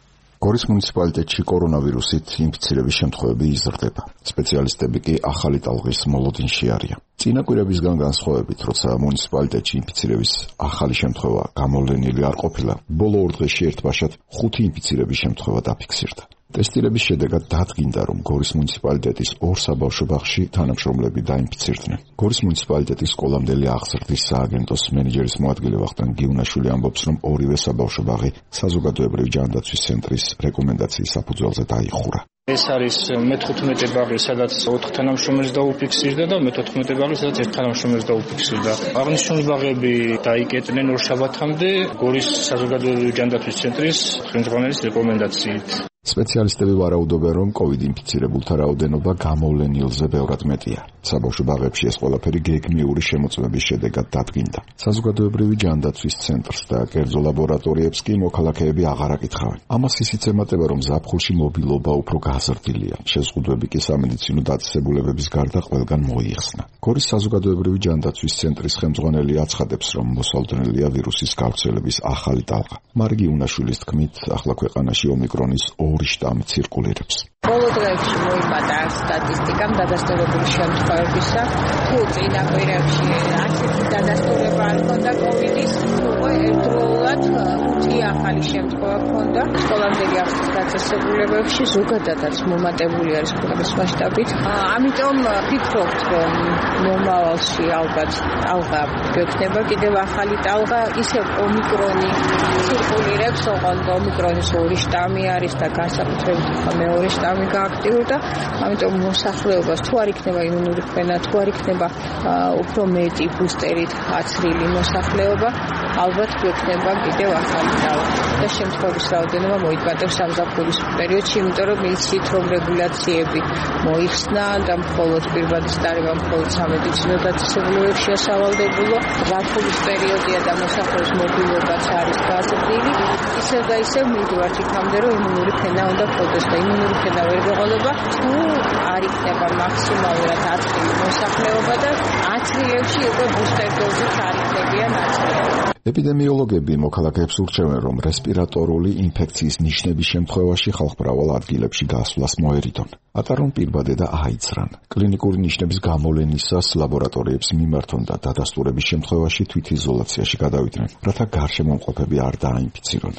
გორის მუნიციპალიტეტში კორონავირუსით ინფიცირების შემთხვევები იზრდება. სპეციალისტები კი ახალი ტალღის მოლოდინში არიან. წინა კვირებისგან განსხვავებით, როცა მუნიციპალიტეტში ინფიცირების ახალი შემთხვევა გამოვლენილი არ ყოფილა, ბოლო 2 დღეში ერთბაშად 5 ინფიცირების შემთხვევა დაფიქსირდა. ტესტირების შედეგად დადგინდა, რომ გორის მუნიციპალიტეტის 2 საბავშვო ბაღში თანამშრომლები დაინფიცირდნენ. გორის მუნიციპალიტეტის სკოლამდელი აღზრდის სააგენტოს მენეჯერის მოადგილე ვახტანგ გიუნაშვილი ამბობს, რომ ორივე საბავშვო ბაღი საზოგადოებრივი ჯანდაცვის ცენტრის რეკომენდაციის საფუძველზე დაიხურა. ეს არის მე-15 ბაღი, სადაც 4 თანამშრომელს დაუფიქსირდა და მე-14 ბაღი, სადაც 1 თანამშრომელს დაუფიქსირდა. აღნიშნული ბაღები დაიკეტნენ ორშაბათამდე გორის საზოგადოებრივი ჯანდაცვის ცენტრის ხელმძღვანელის რეკომენდაციით. სპეციალისტები ვარაუდობენ, რომ COVID ინფიცირებულთა რაოდენობა გამოვლენილზე ბევრად მეტია. საბავშვო ბაღებში ეს ყველაფერი გეგმიური შემოწმების შედეგად დადგინდა. საზოგადოებრივი ჯანდაცვის ცენტრს და კერძო ლაბორატორიებს კი მოქალაქეები აღარ აკითხავენ. ამას ისიც ემატება, რომ ზაფხულში მობილობა უფრო გაზრდილია. შეზღუდვები კი სამედიცინო დაწესებულებების გარდა ყველგან მოიხსნა. გორის საზოგადოებრივი ჯანდაცვის ცენტრის ხელმძღვანელი აცხადებს, რომ მოსალოდნელია ვირუსის გავრცელების ახალი ტალღა. მარგი უნაშვილის თქმით, ახლა ქვეყანაში ომიკრონის 2 შტამი ცირკულირებს. ბოლო დღეებში მოიფადა სტატისტიკამ დადასტურებული შემთხვევებისა, თუ წინა კვირებში ასეთი დადასტურება არ ჰქონდა კოვიდის, უკვე ერთდროულად 5 ახალი შემთხვევა ჰქონდა. სკოლამდელი აღზრდის დაწესებულებებში ზოგადადაც მომატებული არის ქვეყნის მასშტაბით. ამიტომ ვფიქრობთ, რომ მომავალში ალბათ ტალღა გვექნება, კიდევ ახალი ტალღა, ისევ ომიკრონი ცირკულირებს, ოღონდ ომიკრონის 2 შტამი არის და განსაკუთრებით მეორე შტამი გააქტიურდა, ამიტომ მოსახლეობას თუ არ იქნება იმუნური ფენა, თუ არ იქნება უფრო მეტი ბუსტერით აცრილი მოსახლეობა, ალბათ გვექნება კიდევ ახალი ტალღა და შემთხვევების რაოდენობა მოიტბატებს სამზაფხულის პერიოდში, იმიტომ რომ იცით, რომ რეგულაციები მოიხსნა და მხოლოდ პირბადის დარება მხოლოდ სამედიცინო დაწესებულებებშია სავალდებულო. ზაფხულის პერიოდია და მოსახლეობის მობილობაც არის გაზრდილი. ისევ და ისევ მივდივართ იქამდე, რომ იმუნური ფენა უნდა გქონდეს და იმუნური ფენა ვერ გეყოლება, თუ არ იქნება მაქსიმალურად აცრილი მოსახლეობა და აცრილებში უკვე ბუსტერ დოზით არ იქნებიან აცრილები. ეპიდემიოლოგები მოქალაქეებს ურჩევენ, რომ რესპირატორული ინფექციის ნიშნების შემთხვევაში ხალხმრავალ ადგილებში გასვლას მოერიდონ. ატარონ პირბადე და აიცრან. კლინიკური ნიშნების გამოვლენისას ლაბორატორიებს მიმართონ და დადასტურების შემთხვევაში თვითიზოლაციაში გადავიდნენ, რათა გარშემომყოფები არ დაინფიცირონ.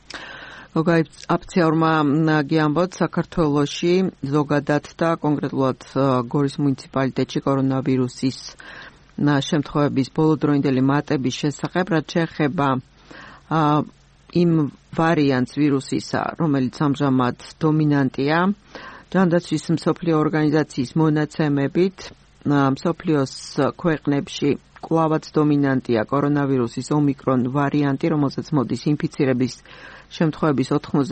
აფიციალურმა გიამბოთ, საქართველოში ზოგადად და კონკრეტულად გორის მუნიციპალიტეტში კორონავირუსის შემთხვევების ბოლოდროინდელი მატების შესახებ, რაც შეეხება იმ ვარიანტს ვირუსისა, რომელიც ამჟამად დომინანტია, ჯანდაცვის მსოფლიო ორგანიზაციის მონაცემებით, მსოფლიოს ქვეყნებში კვლავაც დომინანტია კორონავირუსის ომიკრონ ვარიანტი, რომელსაც მოდის ინფიცირების შემთხვევების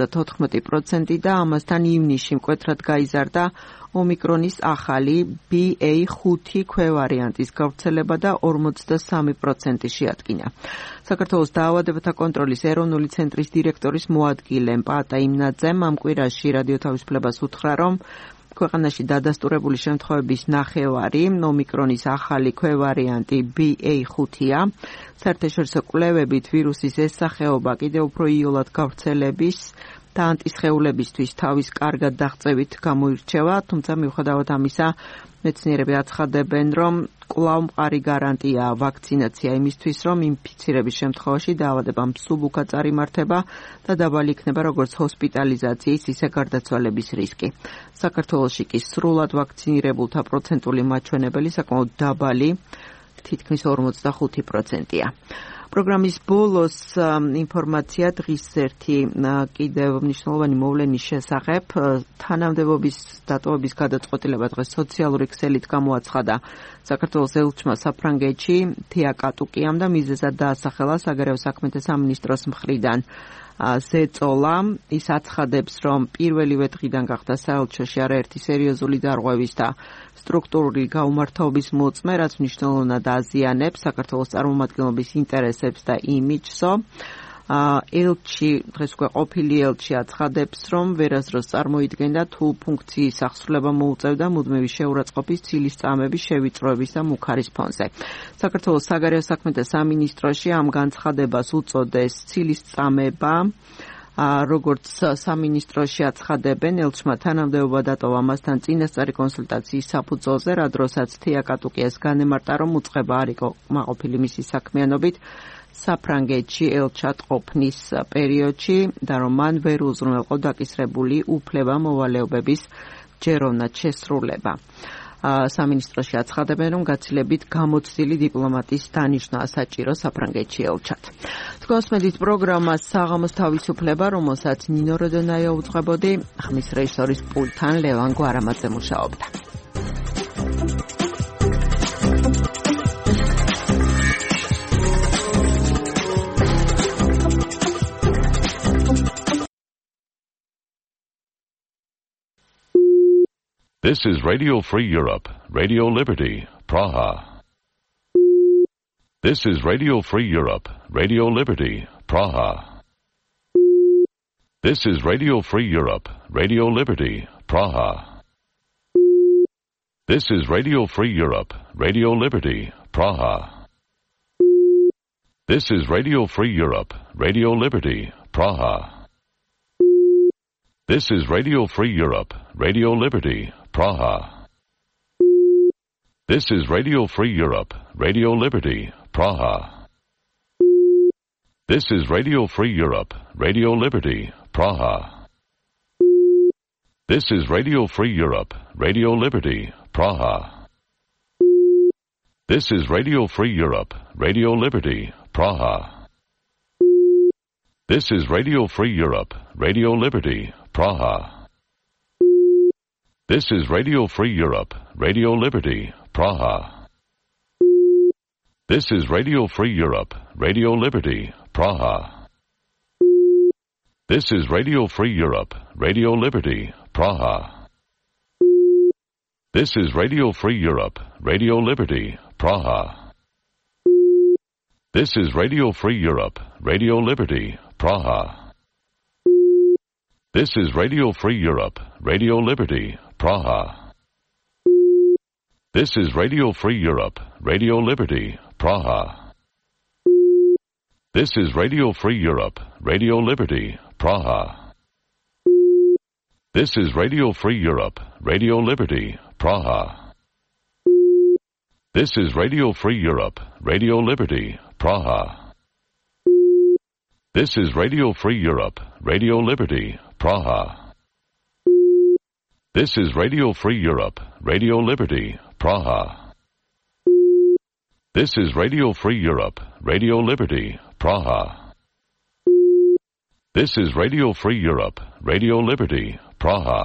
94% და ამასთან ივნისში მკვეთრად გაიზარდა ომიკრონის ახალი BA5 ქვევარიანტის გავრცელება და 43% შეადგინა. საქართველოს დაავადებათა კონტროლის ეროვნული ცენტრის დირექტორის მოადგილე პაატა იმნაძემ ამ კვირაში რადიო თავისუფლებას უთხრა, რომ ქვეყანაში დადასტურებული შემთხვევების ნახევარი ომიკრონის ახალი ქვევარიანტი BA5-ია. საერთაშორისო კვლევებით ვირუსის ეს სახეობა კიდევ უფრო იოლად გავრცელების და ანტისხეულებისთვის თავის კარგად დაღწევით გამოირჩევა, თუმცა მიუხედავად ამისა, მეცნიერები აცხადებენ, რომ კვლავ მყარი გარანტია ვაქცინაცია იმისთვის, რომ ინფიცირების შემთხვევაში დაავადება მსუბუქად წარიმართება და დაბალი იქნება როგორც ჰოსპიტალიზაციის, ისე გარდაცვალების რისკი. საქართველოში კი სრულად ვაქცინირებულთა პროცენტული მაჩვენებელი საკმაოდ დაბალი, თითქმის 45%-ია. პროგრამის ბოლოს ინფორმაცია დღის ერთი კიდევ მნიშვნელოვანი მოვლენის შესახებ. თანამდებობის დატოვების გადაწყვეტილება დღეს სოციალური ქსელით გამოაცხადა საქართველოს ელჩმა საფრანგეთში თია კატუკიამ და მიზეზად დაასახელა საგარეო საქმეთა სამინისტროს მხრიდან. ზეწოლა ის აცხადებს, რომ პირველივე დღიდან გახდა საელჩოში არაერთი სერიოზული დარღვევის და სტრუქტურული გაუმართლობის მოწმე, რაც მნიშვნელოვნად აზიანებს საქართველოს წარმომადგენლობის ინტერესებს და იმიჯსო. ელჩი, დღეს უკვე ყოფილი ელჩი აცხადებს, რომ ვერასდროს წარმოიდგენდა თუ ფუნქციის აღსრულება მოუწევდა მუდმივი შეურაცხყოფის ცილისწამების შევიწროების და მუქარის ფონზე. საქართველოს საგარეო საქმეთა სამინისტროში ამ განცხადებას უწოდეს ცილისწამება როგორც სამინისტროში აცხადებენ, ელჩმა თანამდებობა დატოვა მასთან წინასწარი კონსულტაციის საფუძველზე, რა დროსაც თია კატუკიას განემარტა, რომ უწყება არ იყო მაყოფილი მისი საქმიანობით საფრანგეთში ელჩად ყოფნის პერიოდში და რომ მან ვერ უზრუნველყო დაკისრებული უფლება მოვალეობების ჯეროვნად შესრულება. სამინისტროში აცხადებენ, რომ გაცილებით გამოცდილი დიპლომატის დანიშვნაა საჭირო საფრანგეთში ელჩად. თქვენს მედით პროგრამა საღამოს თავისუფლება, რომელსაც ნინო როდონაია უძღვებოდი, ხმის რეჟისორის პულტთან ლევან გვარამაძე მუშაობდა. This is Radio Free Europe, Radio Liberty, Praha. This is Radio Free Europe, Radio Liberty, Praha. This is Radio Free Europe, Radio Liberty, Praha. This is Radio Free Europe, Radio Liberty, Praha. This is Radio Free Europe, Radio Liberty, Praha. This is Radio Free Europe, Radio Liberty, Praha. This is Radio Free Europe, Radio Liberty, Praha. This is Radio Free Europe, Radio Liberty, Praha. This is Radio Free Europe, Radio Liberty, Praha. This is Radio Free Europe, Radio Liberty, Praha. This is Radio Free Europe, Radio Liberty, Praha. This is Radio Free Europe, Radio Liberty, Praha. This is Radio Free Europe, Radio Liberty, Praha. This is Radio Free Europe, Radio Liberty, Praha. This is Radio Free Europe, Radio Liberty, Praha. This is Radio Free Europe, Radio Liberty, Praha. This is Radio Free Europe, Radio Liberty, Praha. This is Radio Free Europe, Radio Liberty, Praha. This is Radio Free Europe, Radio Liberty, Praha. This is Radio Free Europe, Radio Liberty, Praha. This is Radio Free Europe, Radio Liberty, Praha. This is Radio Free Europe, Radio Liberty, Praha. This is Radio Free Europe, Radio Liberty, Praha. This is Radio Free Europe, Radio Liberty, Praha. This is Radio Free Europe, Radio Liberty, Praha.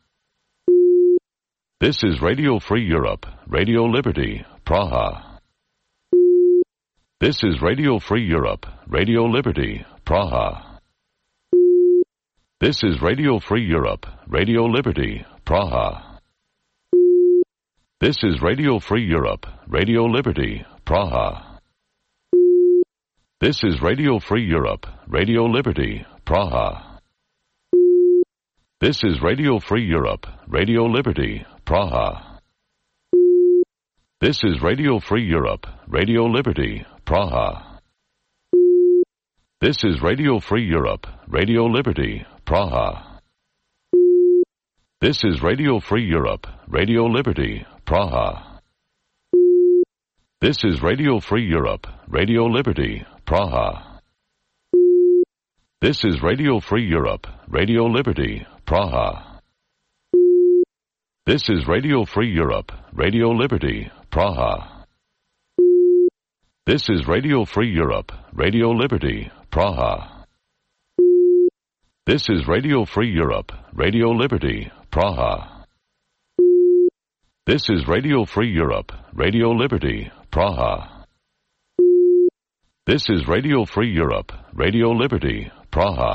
This is Radio Free Europe, Radio Liberty, Praha. This is Radio Free Europe, Radio Liberty, Praha. This is Radio Free Europe, Radio Liberty, Praha. This is Radio Free Europe, Radio Liberty, Praha. This is Radio Free Europe, Radio Liberty, Praha. This is Radio Free Europe, Radio Liberty, Praha. This is Radio Free Europe, Radio Liberty, Praha. This is Radio Free Europe, Radio Liberty, Praha. This is Radio Free Europe, Radio Liberty, Praha. This is Radio Free Europe, Radio Liberty, Praha. This is Radio Free Europe, Radio Liberty, Praha. This is Radio Free Europe, Radio Liberty, Praha. This is Radio Free Europe, Radio Liberty, Praha. This is Radio Free Europe, Radio Liberty, Praha. This is Radio Free Europe, Radio Liberty, Praha. This is Radio Free Europe, Radio Liberty, Praha.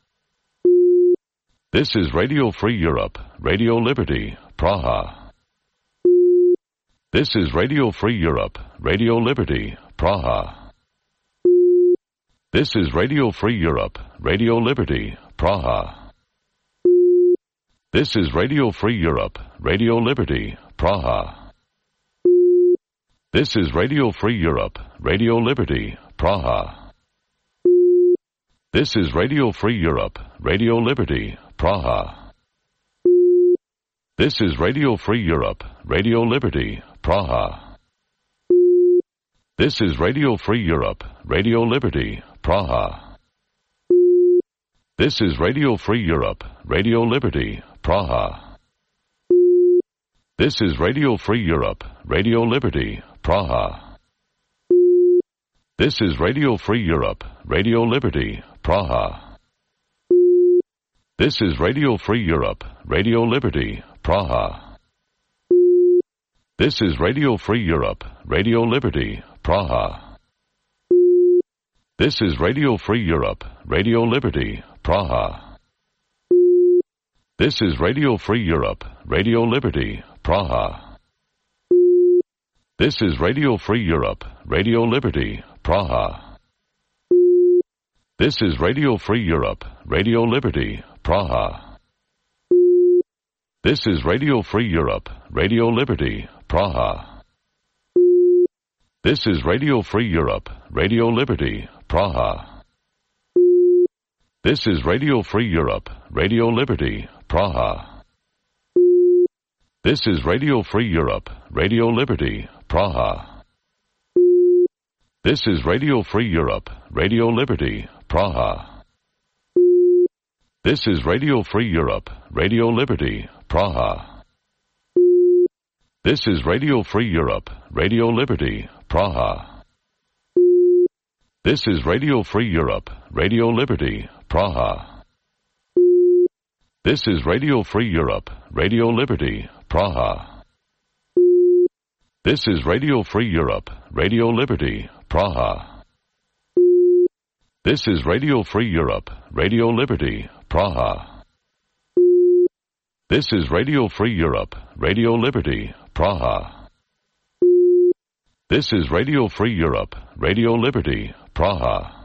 This is Radio Free Europe, Radio Liberty, Praha. This is Radio Free Europe, Radio Liberty, Praha. This is Radio Free Europe, Radio Liberty, Praha. This is Radio Free Europe, Radio Liberty, Praha. This is Radio Free Europe, Radio Liberty, Praha. This is Radio Free Europe, Radio Liberty, Praha. This is Radio Free Europe, Radio Liberty, Praha. This is Radio Free Europe, Radio Liberty, Praha. This is Radio Free Europe, Radio Liberty, Praha. This is Radio Free Europe, Radio Liberty, Praha. This is Radio Free Europe, Radio Liberty, Praha. This is Radio Free Europe, Radio Liberty, Praha. This is Radio Free Europe, Radio Liberty, Praha. This is Radio Free Europe, Radio Liberty, Praha. This is Radio Free Europe, Radio Liberty, Praha. This is Radio Free Europe, Radio Liberty, Praha. This is Radio Free Europe, Radio Liberty, Praha. This is Radio Free Europe, Radio Liberty, Praha. This is Radio Free Europe, Radio Liberty, Praha. This is Radio Free Europe, Radio Liberty, Praha. This is Radio Free Europe, Radio Liberty, Praha. This is Radio Free Europe, Radio Liberty, Praha. This is Radio Free Europe, Radio Liberty, Praha. This is Radio Free Europe, Radio Liberty, Praha. This is Radio Free Europe, Radio Liberty, Praha. This is Radio Free Europe, Radio Liberty, Praha. This is Radio Free Europe, Radio Liberty, Praha. This is Radio Free Europe, Radio Liberty, Praha. This is Radio Free Europe, Radio Liberty, Praha. This is Radio Free Europe, Radio Liberty, Praha.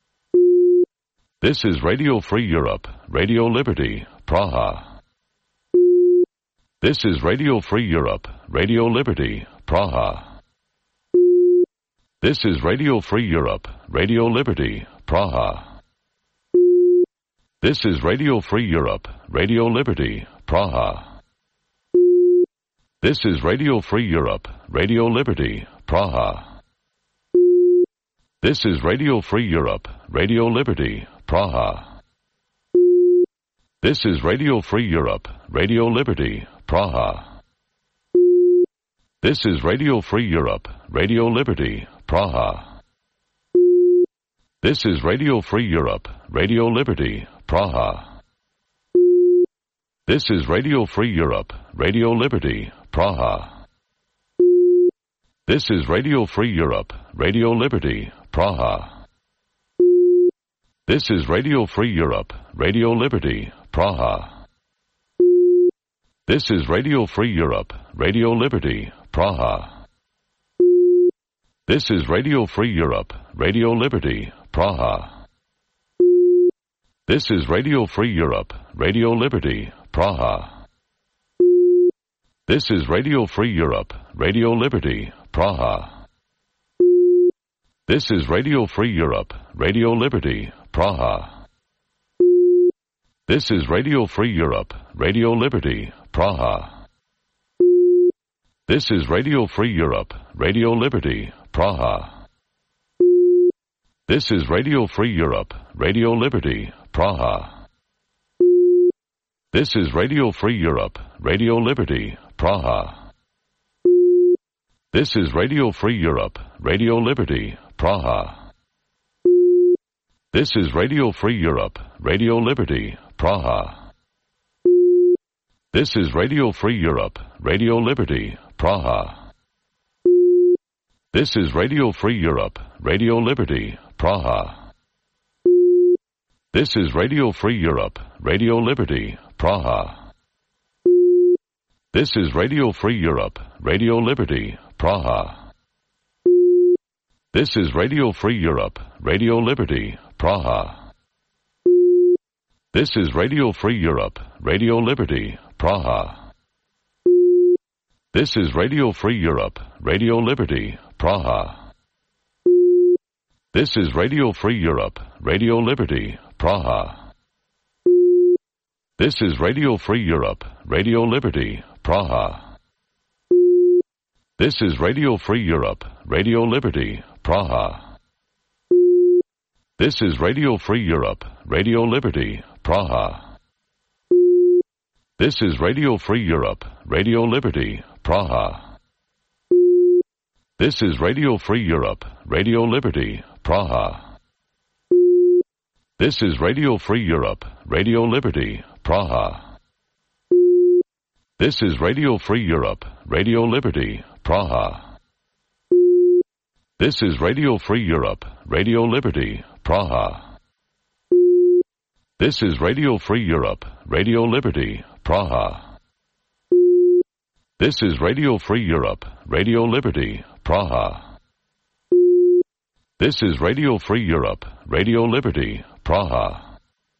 This is Radio Free Europe, Radio Liberty, Praha. This is Radio Free Europe, Radio Liberty, Praha. This is Radio Free Europe, Radio Liberty, Praha. This is Radio Free Europe, Radio Liberty, Praha. This is Radio Free Europe, Radio Liberty, Praha. This is Radio Free Europe, Radio Liberty, Praha. This is Radio Free Europe, Radio Liberty, Praha. This is Radio Free Europe, Radio Liberty, Praha. This is Radio Free Europe, Radio Liberty, Praha. This is Radio Free Europe, Radio Liberty, Praha. This is Radio Free Europe, Radio Liberty, Praha. This is Radio Free Europe, Radio Liberty, Praha. This is Radio Free Europe, Radio Liberty, Praha. This is Radio Free Europe, Radio Liberty, Praha. This is Radio Free Europe, Radio Liberty, Praha. This is Radio Free Europe, Radio Liberty, Praha. This is Radio Free Europe, Radio Liberty, Praha. This is Radio Free Europe, Radio Liberty, Praha. This is Radio Free Europe, Radio Liberty, Praha. This is Radio Free Europe, Radio Liberty, Praha. This is Radio Free Europe, Radio Liberty, Praha. This is Radio Free Europe, Radio Liberty, Praha. This is Radio Free Europe, Radio Liberty, Praha. This is Radio Free Europe, Radio Liberty, Praha. This is Radio Free Europe, Radio Liberty, Praha. This is Radio Free Europe, Radio Liberty, Praha. This is Radio Free Europe, Radio Liberty, Praha. This is Radio Free Europe, Radio Liberty, Praha. This is Radio Free Europe, Radio Liberty, Praha. This is Radio Free Europe, Radio Liberty, Praha. This is Radio Free Europe, Radio Liberty, Praha. This is Radio Free Europe, Radio Liberty, Praha. This is Radio Free Europe, Radio Liberty, Praha. This is Radio Free Europe, Radio Liberty, Praha. This is Radio Free Europe, Radio Liberty, Praha. This is Radio Free Europe, Radio Liberty, Praha. This is Radio Free Europe, Radio Liberty, Praha. This is Radio Free Europe, Radio Liberty, Praha. This is Radio Free Europe, Radio Liberty, Praha. This is Radio Free Europe, Radio Liberty, Praha. This is Radio Free Europe, Radio Liberty, Praha. This is Radio Free Europe, Radio Liberty, Praha.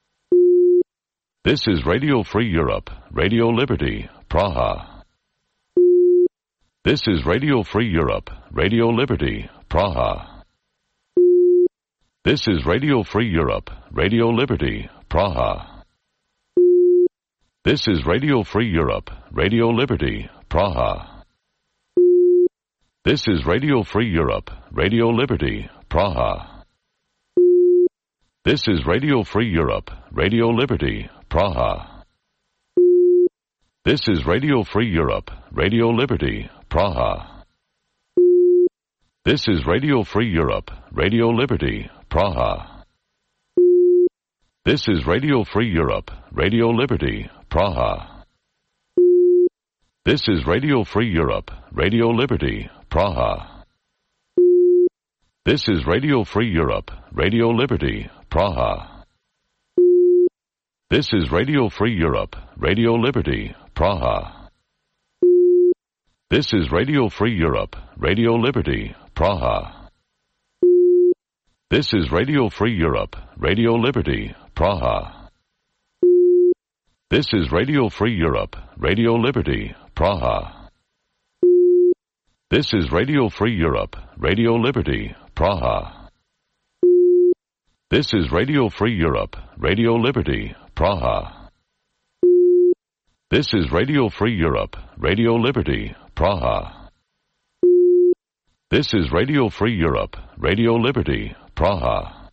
This is Radio Free Europe, Radio Liberty, Praha. This is Radio Free Europe, Radio Liberty, Praha. This is Radio Free Europe, Radio Liberty, Praha. This is Radio Free Europe, Radio Liberty, Praha. This is Radio Free Europe, Radio Liberty, Praha. This is Radio Free Europe, Radio Liberty, Praha. This is Radio Free Europe, Radio Liberty, Praha. This is Radio Free Europe, Radio Liberty, Praha. This is Radio Free Europe, Radio Liberty, Praha. This is Radio Free Europe, Radio Liberty, Praha. This is Radio Free Europe, Radio Liberty, Praha. This is Radio Free Europe, Radio Liberty, Praha. This is Radio Free Europe, Radio Liberty, Praha. This is Radio Free Europe, Radio Liberty, Praha. This is Radio Free Europe, Radio Liberty, Praha. This is Radio Free Europe, Radio Liberty, Praha. This is Radio Free Europe, Radio Liberty, Praha. This is Radio Free Europe, Radio Liberty, Praha. This is Radio Free Europe, Radio Liberty, Praha.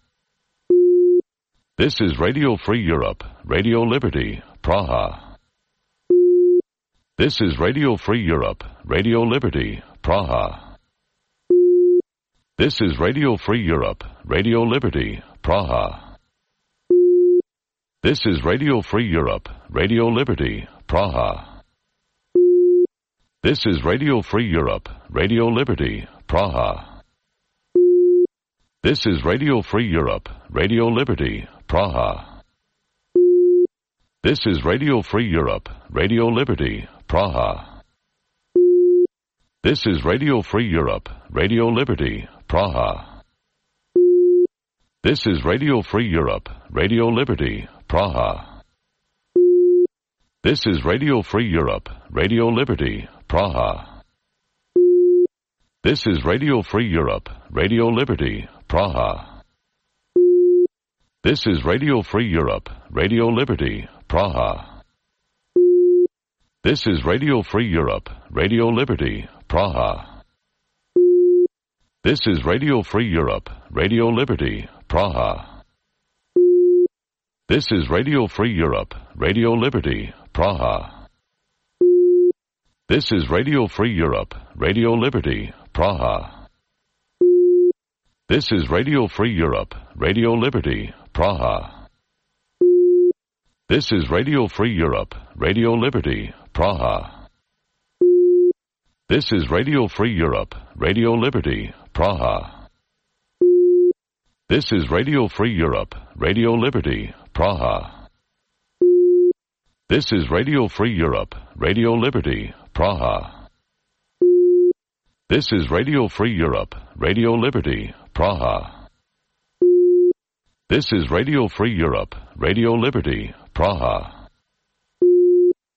This is Radio Free Europe, Radio Liberty, Praha. This is Radio Free Europe, Radio Liberty, Praha. This is Radio Free Europe, Radio Liberty, Praha. This is Radio Free Europe, Radio Liberty, Praha. This is Radio Free Europe, Radio Liberty, Praha. This is Radio Free Europe, Radio Liberty, Praha. This is Radio Free Europe, Radio Liberty, Praha. This is Radio Free Europe, Radio Liberty, Praha. This is Radio Free Europe, Radio Liberty, Praha. This is Radio Free Europe, Radio Liberty, Praha. This is Radio Free Europe, Radio Liberty, Praha. This is Radio Free Europe, Radio Liberty, Praha. This is Radio Free Europe, Radio Liberty, Praha. This is Radio Free Europe, Radio Liberty, Praha. This is Radio Free Europe, Radio Liberty, Praha. This is Radio Free Europe, Radio Liberty, Praha. This is Radio Free Europe, Radio Liberty, Praha. This is Radio Free Europe, Radio Liberty, Praha. This is Radio Free Europe, Radio Liberty, Praha. This is Radio Free Europe, Radio Liberty, Praha. This is Radio Free Europe, Radio Liberty, Praha. This is Radio Free Europe, Radio Liberty, Praha. This is Radio Free Europe, Radio Liberty, Praha.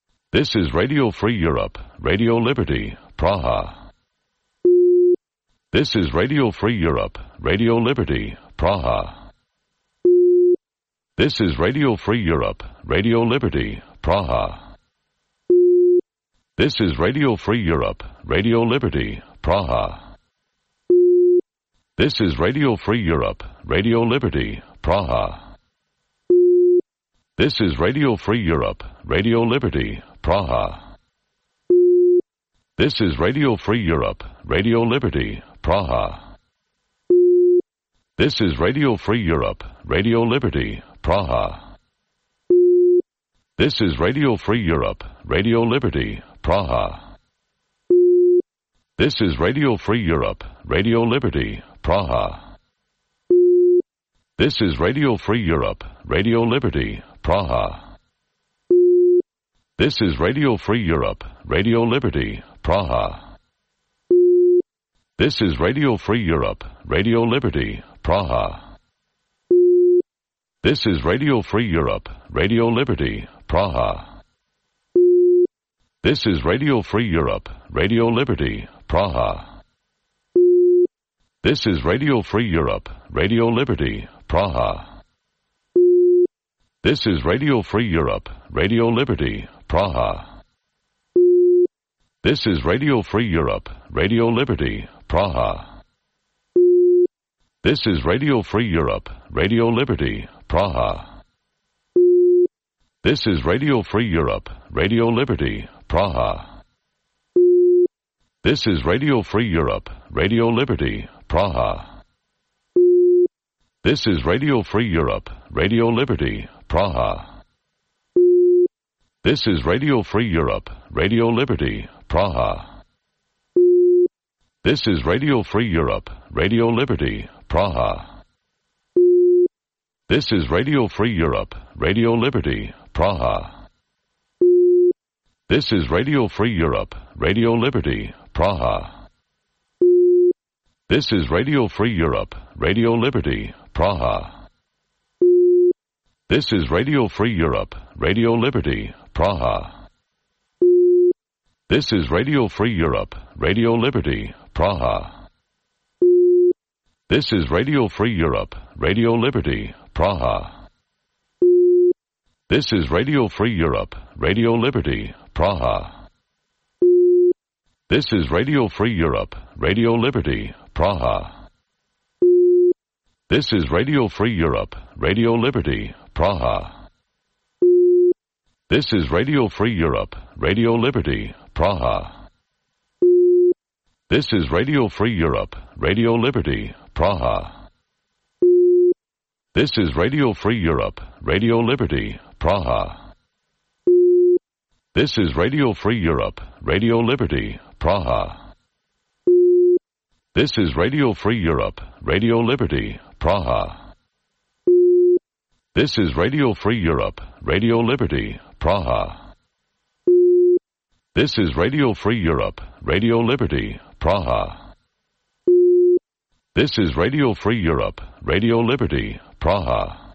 This is Radio Free Europe, Radio Liberty, Praha. This is Radio Free Europe, Radio Liberty, Praha. This is Radio Free Europe, Radio Liberty, Praha. This is Radio Free Europe, Radio Liberty, Praha. This is Radio Free Europe, Radio Liberty, Praha. This is Radio Free Europe, Radio Liberty, Praha. This is Radio Free Europe, Radio Liberty, Praha. This is Radio Free Europe, Radio Liberty, Praha. This is Radio Free Europe, Radio Liberty, Praha. This is Radio Free Europe, Radio Liberty, Praha. This is Radio Free Europe, Radio Liberty, Praha. This is Radio Free Europe, Radio Liberty, Praha. This is Radio Free Europe, Radio Liberty, Praha. This is Radio Free Europe, Radio Liberty, Praha. This is Radio Free Europe, Radio Liberty, Praha. This is Radio Free Europe, Radio Liberty, Praha. This is Radio Free Europe, Radio Liberty, Praha. This is Radio Free Europe, Radio Liberty, Praha. This is Radio Free Europe, Radio Liberty, Praha. This is Radio Free Europe, Radio Liberty, Praha. This is Radio Free Europe, Radio Liberty, Praha. This is Radio Free Europe, Radio Liberty, Praha. This is Radio Free Europe, Radio Liberty, Praha. This is Radio Free Europe, Radio Liberty, Praha. This is Radio Free Europe, Radio Liberty, Praha. This is Radio Free Europe, Radio Liberty, Praha. This is Radio Free Europe, Radio Liberty, Praha. This is Radio Free Europe, Radio Liberty, Praha. This is Radio Free Europe, Radio Liberty, Praha. This is Radio Free Europe, Radio Liberty, Praha. This is Radio Free Europe, Radio Liberty, Praha. This is Radio Free Europe, Radio Liberty, Praha. This is Radio Free Europe, Radio Liberty, Praha. This is Radio Free Europe, Radio Liberty, Praha. This is Radio Free Europe, Radio Liberty, Praha. This is Radio Free Europe, Radio Liberty, Praha. This is Radio Free Europe, Radio Liberty, Praha. This is Radio Free Europe, Radio Liberty, Praha. This is Radio Free Europe, Radio Liberty, Praha. This is Radio Free Europe, Radio Liberty, Praha. This is Radio Free Europe, Radio Liberty, Praha.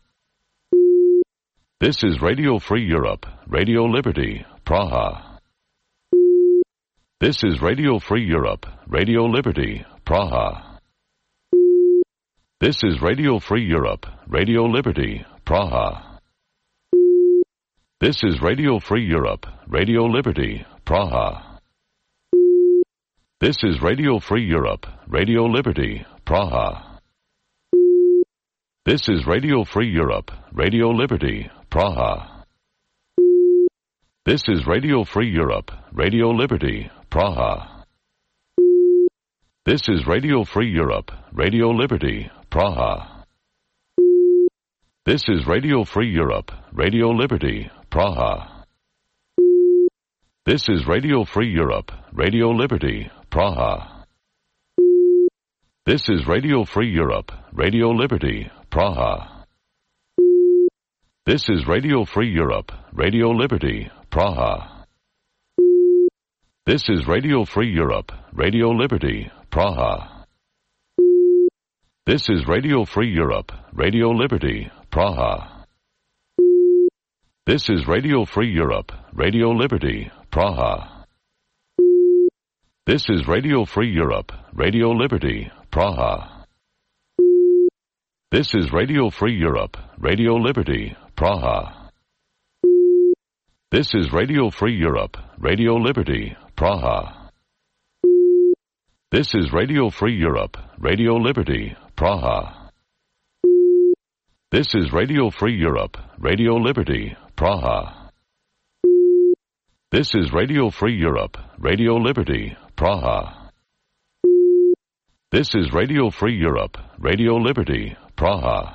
This is Radio Free Europe, Radio Liberty, Praha. This is Radio Free Europe, Radio Liberty, Praha. This is Radio Free Europe, Radio Liberty, Praha. This is Radio Free Europe, Radio Liberty, Praha. This is Radio Free Europe, Radio Liberty, Praha. This is Radio Free Europe, Radio Liberty, Praha. This is Radio Free Europe, Radio Liberty, Praha. This is Radio Free Europe, Radio Liberty, Praha. This is Radio Free Europe, Radio Liberty, Praha. This is Radio Free Europe, Radio Liberty, Praha. This is Radio Free Europe, Radio Liberty, Praha. This is Radio Free Europe, Radio Liberty, Praha. This is Radio Free Europe, Radio Liberty, Praha. This is Radio Free Europe, Radio Liberty, Praha. This is Radio Free Europe, Radio Liberty, Praha. This is Radio Free Europe, Radio Liberty, Praha. This is Radio Free Europe, Radio Liberty, Praha. This is Radio Free Europe, Radio Liberty, Praha. This is Radio Free Europe, Radio Liberty, Praha. This is Radio Free Europe, Radio Liberty, Praha. This is Radio Free Europe, Radio Liberty, Praha. This is Radio Free Europe, Radio Liberty, Praha.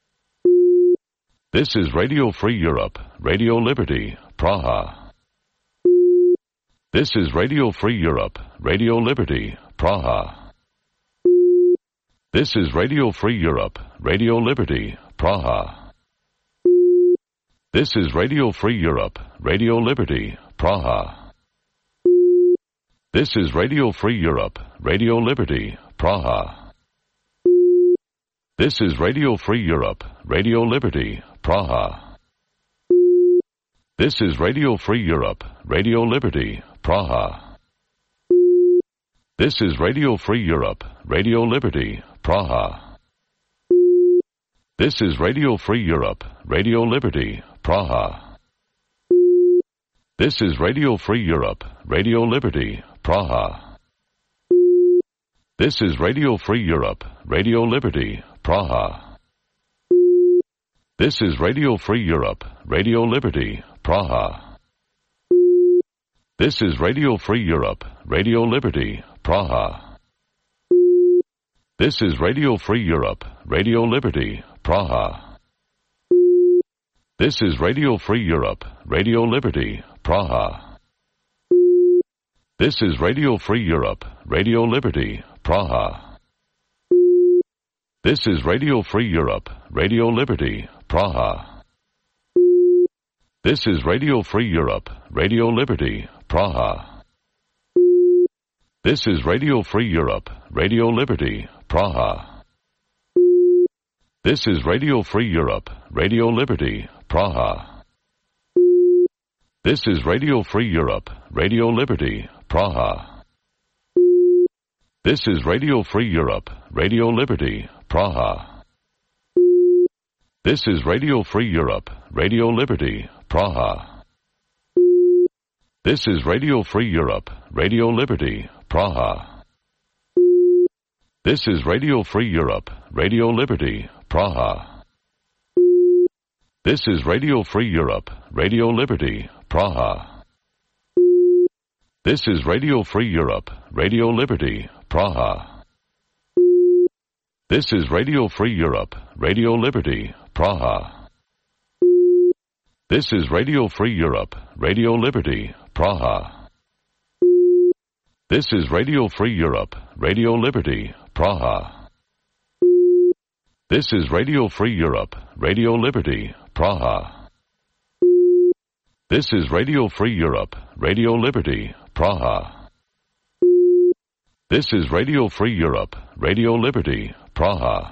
This is Radio Free Europe, Radio Liberty, Praha. This is Radio Free Europe, Radio Liberty, Praha. This is Radio Free Europe, Radio Liberty, Praha. This is Radio Free Europe, Radio Liberty, Praha. This is Radio Free Europe, Radio Liberty, Praha. This is Radio Free Europe, Radio Liberty, Praha. This is Radio Free Europe, Radio Liberty, Praha. This is Radio Free Europe, Radio Liberty, Praha. This is Radio Free Europe, Radio Liberty, Praha. This is Radio Free Europe, Radio Liberty, Praha. This is Radio Free Europe, Radio Liberty, Praha. This is Radio Free Europe, Radio Liberty, Praha. This is Radio Free Europe, Radio Liberty, Praha. This is Radio Free Europe, Radio Liberty, Praha. This is Radio Free Europe, Radio Liberty, Praha. This is Radio Free Europe, Radio Liberty, Praha. This is Radio Free Europe, Radio Liberty, Praha. This is Radio Free Europe, Radio Liberty, Praha. This is Radio Free Europe, Radio Liberty, Praha. This is Radio Free Europe, Radio Liberty, Praha. This is Radio Free Europe, Radio Liberty, Praha. This is Radio Free Europe, Radio Liberty, Praha. This is Radio Free Europe, Radio Liberty, Praha. This is Radio Free Europe, Radio Liberty, Praha. This is Radio Free Europe, Radio Liberty, Praha. This is Radio Free Europe, Radio Liberty, Praha. This is Radio Free Europe, Radio Liberty, Praha. This is Radio Free Europe, Radio Liberty, Praha. This is Radio Free Europe, Radio Liberty, Praha. This is Radio Free Europe, Radio Liberty, Praha. This is Radio Free Europe, Radio Liberty, Praha. This is Radio Free Europe, Radio Liberty, Praha. This is Radio Free Europe, Radio Liberty, Praha.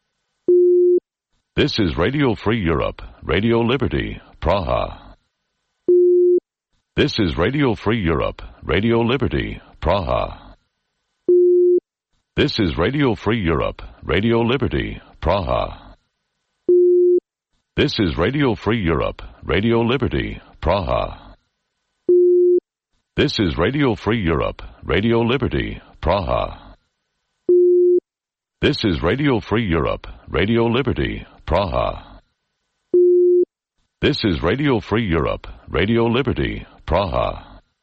This is Radio Free Europe, Radio Liberty, Praha. This is Radio Free Europe, Radio Liberty, Praha. This is Radio Free Europe, Radio Liberty, Praha. This is Radio Free Europe, Radio Liberty, Praha. This is Radio Free Europe, Radio Liberty, Praha. This is Radio Free Europe, Radio Liberty, Praha. This is Radio Free Europe, Radio Liberty, Praha.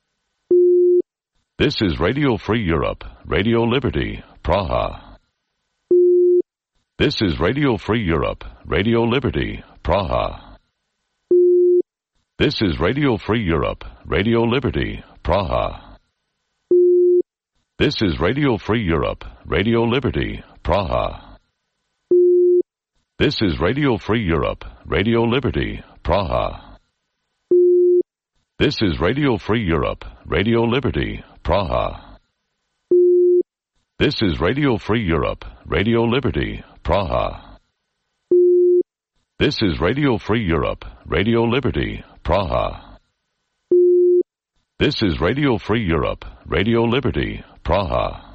This is Radio Free Europe, Radio Liberty, Praha. This is Radio Free Europe, Radio Liberty, Praha. This is Radio Free Europe, Radio Liberty, Praha. This is Radio Free Europe, Radio Liberty, Praha. This is Radio Free Europe, Radio Liberty, Praha. This is Radio Free Europe, Radio Liberty, Praha. This is Radio Free Europe, Radio Liberty, Praha. This is Radio Free Europe, Radio Liberty, Praha. This is Radio Free Europe, Radio Liberty, Praha.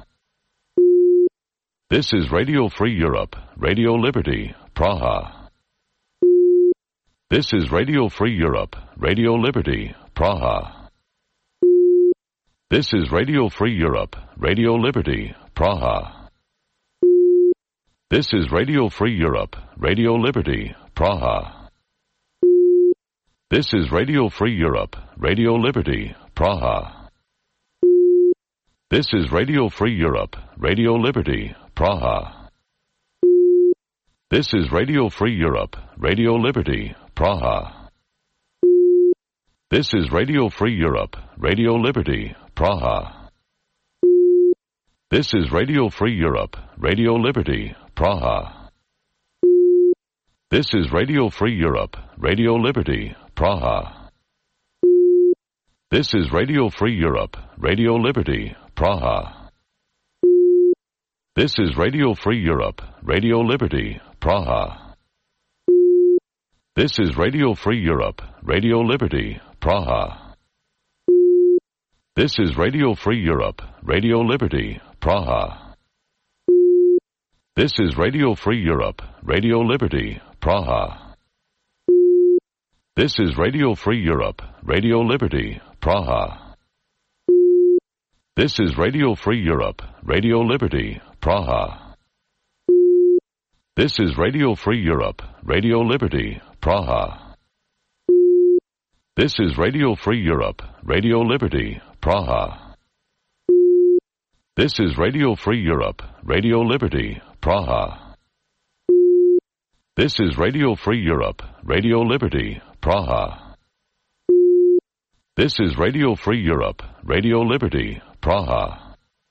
This is Radio Free Europe, Radio Liberty, Praha. This is Radio Free Europe, Radio Liberty, Praha. This is Radio Free Europe, Radio Liberty, Praha. This is Radio Free Europe, Radio Liberty, Praha. This is Radio Free Europe, Radio Liberty, Praha. This is Radio Free Europe, Radio Liberty, Praha. This is Radio Free Europe, Radio Liberty, Praha. This is Radio Free Europe, Radio Liberty, Praha. This is Radio Free Europe, Radio Liberty, Praha. This is Radio Free Europe, Radio Liberty, Praha. This is Radio Free Europe, Radio Liberty, Praha. This is Radio Free Europe, Radio Liberty, Praha. This is Radio Free Europe, Radio Liberty, Praha. This is Radio Free Europe, Radio Liberty, Praha. This is Radio Free Europe, Radio Liberty, Praha. This is Radio Free Europe, Radio Liberty, Praha. This is Radio Free Europe, Radio Liberty, Praha. This is Radio Free Europe, Radio Liberty, Praha. This is Radio Free Europe, Radio Liberty, Praha. This is Radio Free Europe, Radio Liberty, Praha. This is Radio Free Europe, Radio Liberty, Praha. This is Radio Free Europe, Radio Liberty, Praha.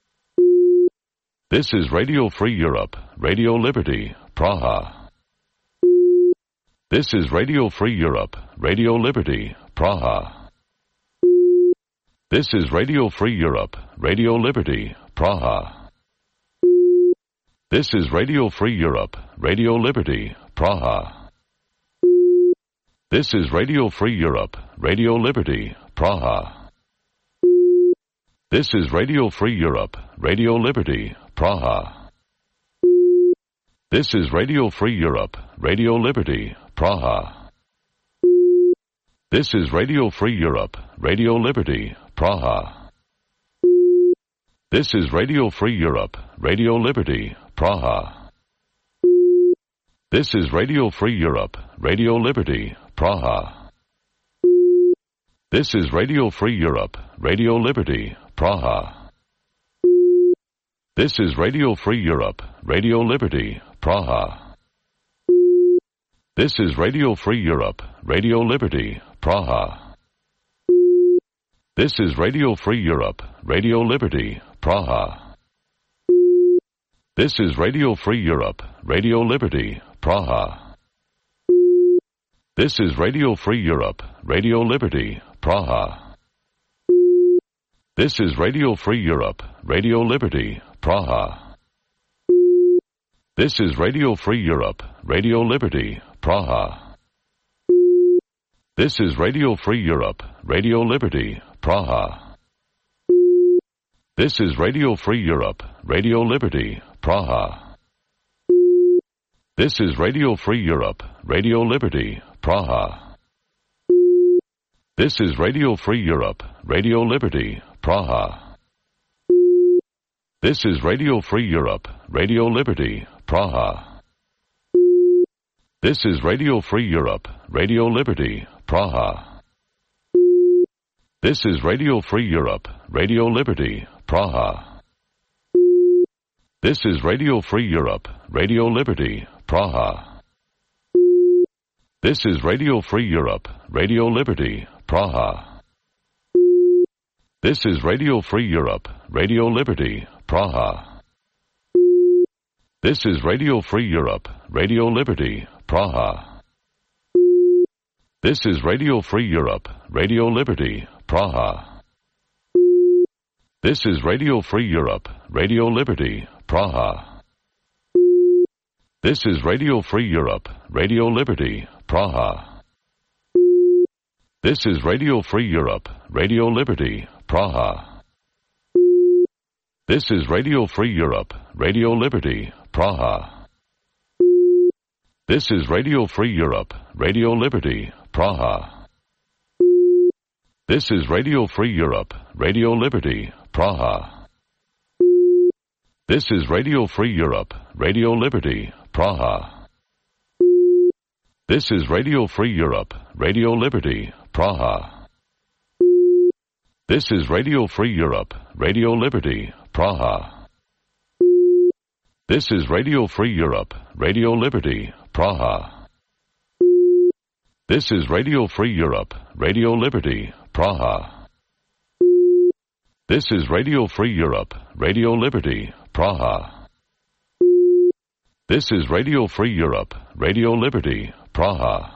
This is Radio Free Europe, Radio Liberty, Praha. This is Radio Free Europe, Radio Liberty, Praha. This is Radio Free Europe, Radio Liberty, Praha. This is Radio Free Europe, Radio Liberty, Praha. This is Radio Free Europe, Radio Liberty, Praha. This is Radio Free Europe, Radio Liberty, Praha. This is Radio Free Europe, Radio Liberty, Praha. This is Radio Free Europe, Radio Liberty, Praha. This is Radio Free Europe, Radio Liberty, Praha. This is Radio Free Europe, Radio Liberty, Praha. This is Radio Free Europe, Radio Liberty, Praha. This is Radio Free Europe, Radio Liberty, Praha. This is Radio Free Europe, Radio Liberty, Praha. This is Radio Free Europe, Radio Liberty, Praha. This is Radio Free Europe, Radio Liberty, Praha. This is Radio Free Europe, Radio Liberty, Praha. This is Radio Free Europe, Radio Liberty, Praha. This is Radio Free Europe, Radio Liberty, Praha. This is Radio Free Europe, Radio Liberty, Praha. This is Radio Free Europe, Radio Liberty, Praha. This is Radio Free Europe, Radio Liberty, Praha. This is Radio Free Europe, Radio Liberty, Praha. This is Radio Free Europe, Radio Liberty, Praha. This is Radio Free Europe, Radio Liberty, Praha. This is Radio Free Europe, Radio Liberty, Praha. This is Radio Free Europe, Radio Liberty, Praha. This is Radio Free Europe, Radio Liberty, Praha. This is Radio Free Europe, Radio Liberty, Praha. This is Radio Free Europe, Radio Liberty, Praha. This is Radio Free Europe, Radio Liberty, Praha. This is Radio Free Europe, Radio Liberty, Praha. This is Radio Free Europe, Radio Liberty, Praha. This is Radio Free Europe, Radio Liberty, Praha. This is Radio Free Europe, Radio Liberty, Praha. This is Radio Free Europe, Radio Liberty, Praha. This is Radio Free Europe, Radio Liberty, Praha. This is Radio Free Europe, Radio Liberty, Praha. This is Radio Free Europe, Radio Liberty, Praha. This is Radio Free Europe, Radio Liberty, Praha. This is Radio Free Europe, Radio Liberty, Praha. This is Radio Free Europe, Radio Liberty, Praha. This is Radio Free Europe, Radio Liberty, Praha. This is Radio Free Europe, Radio Liberty, Praha.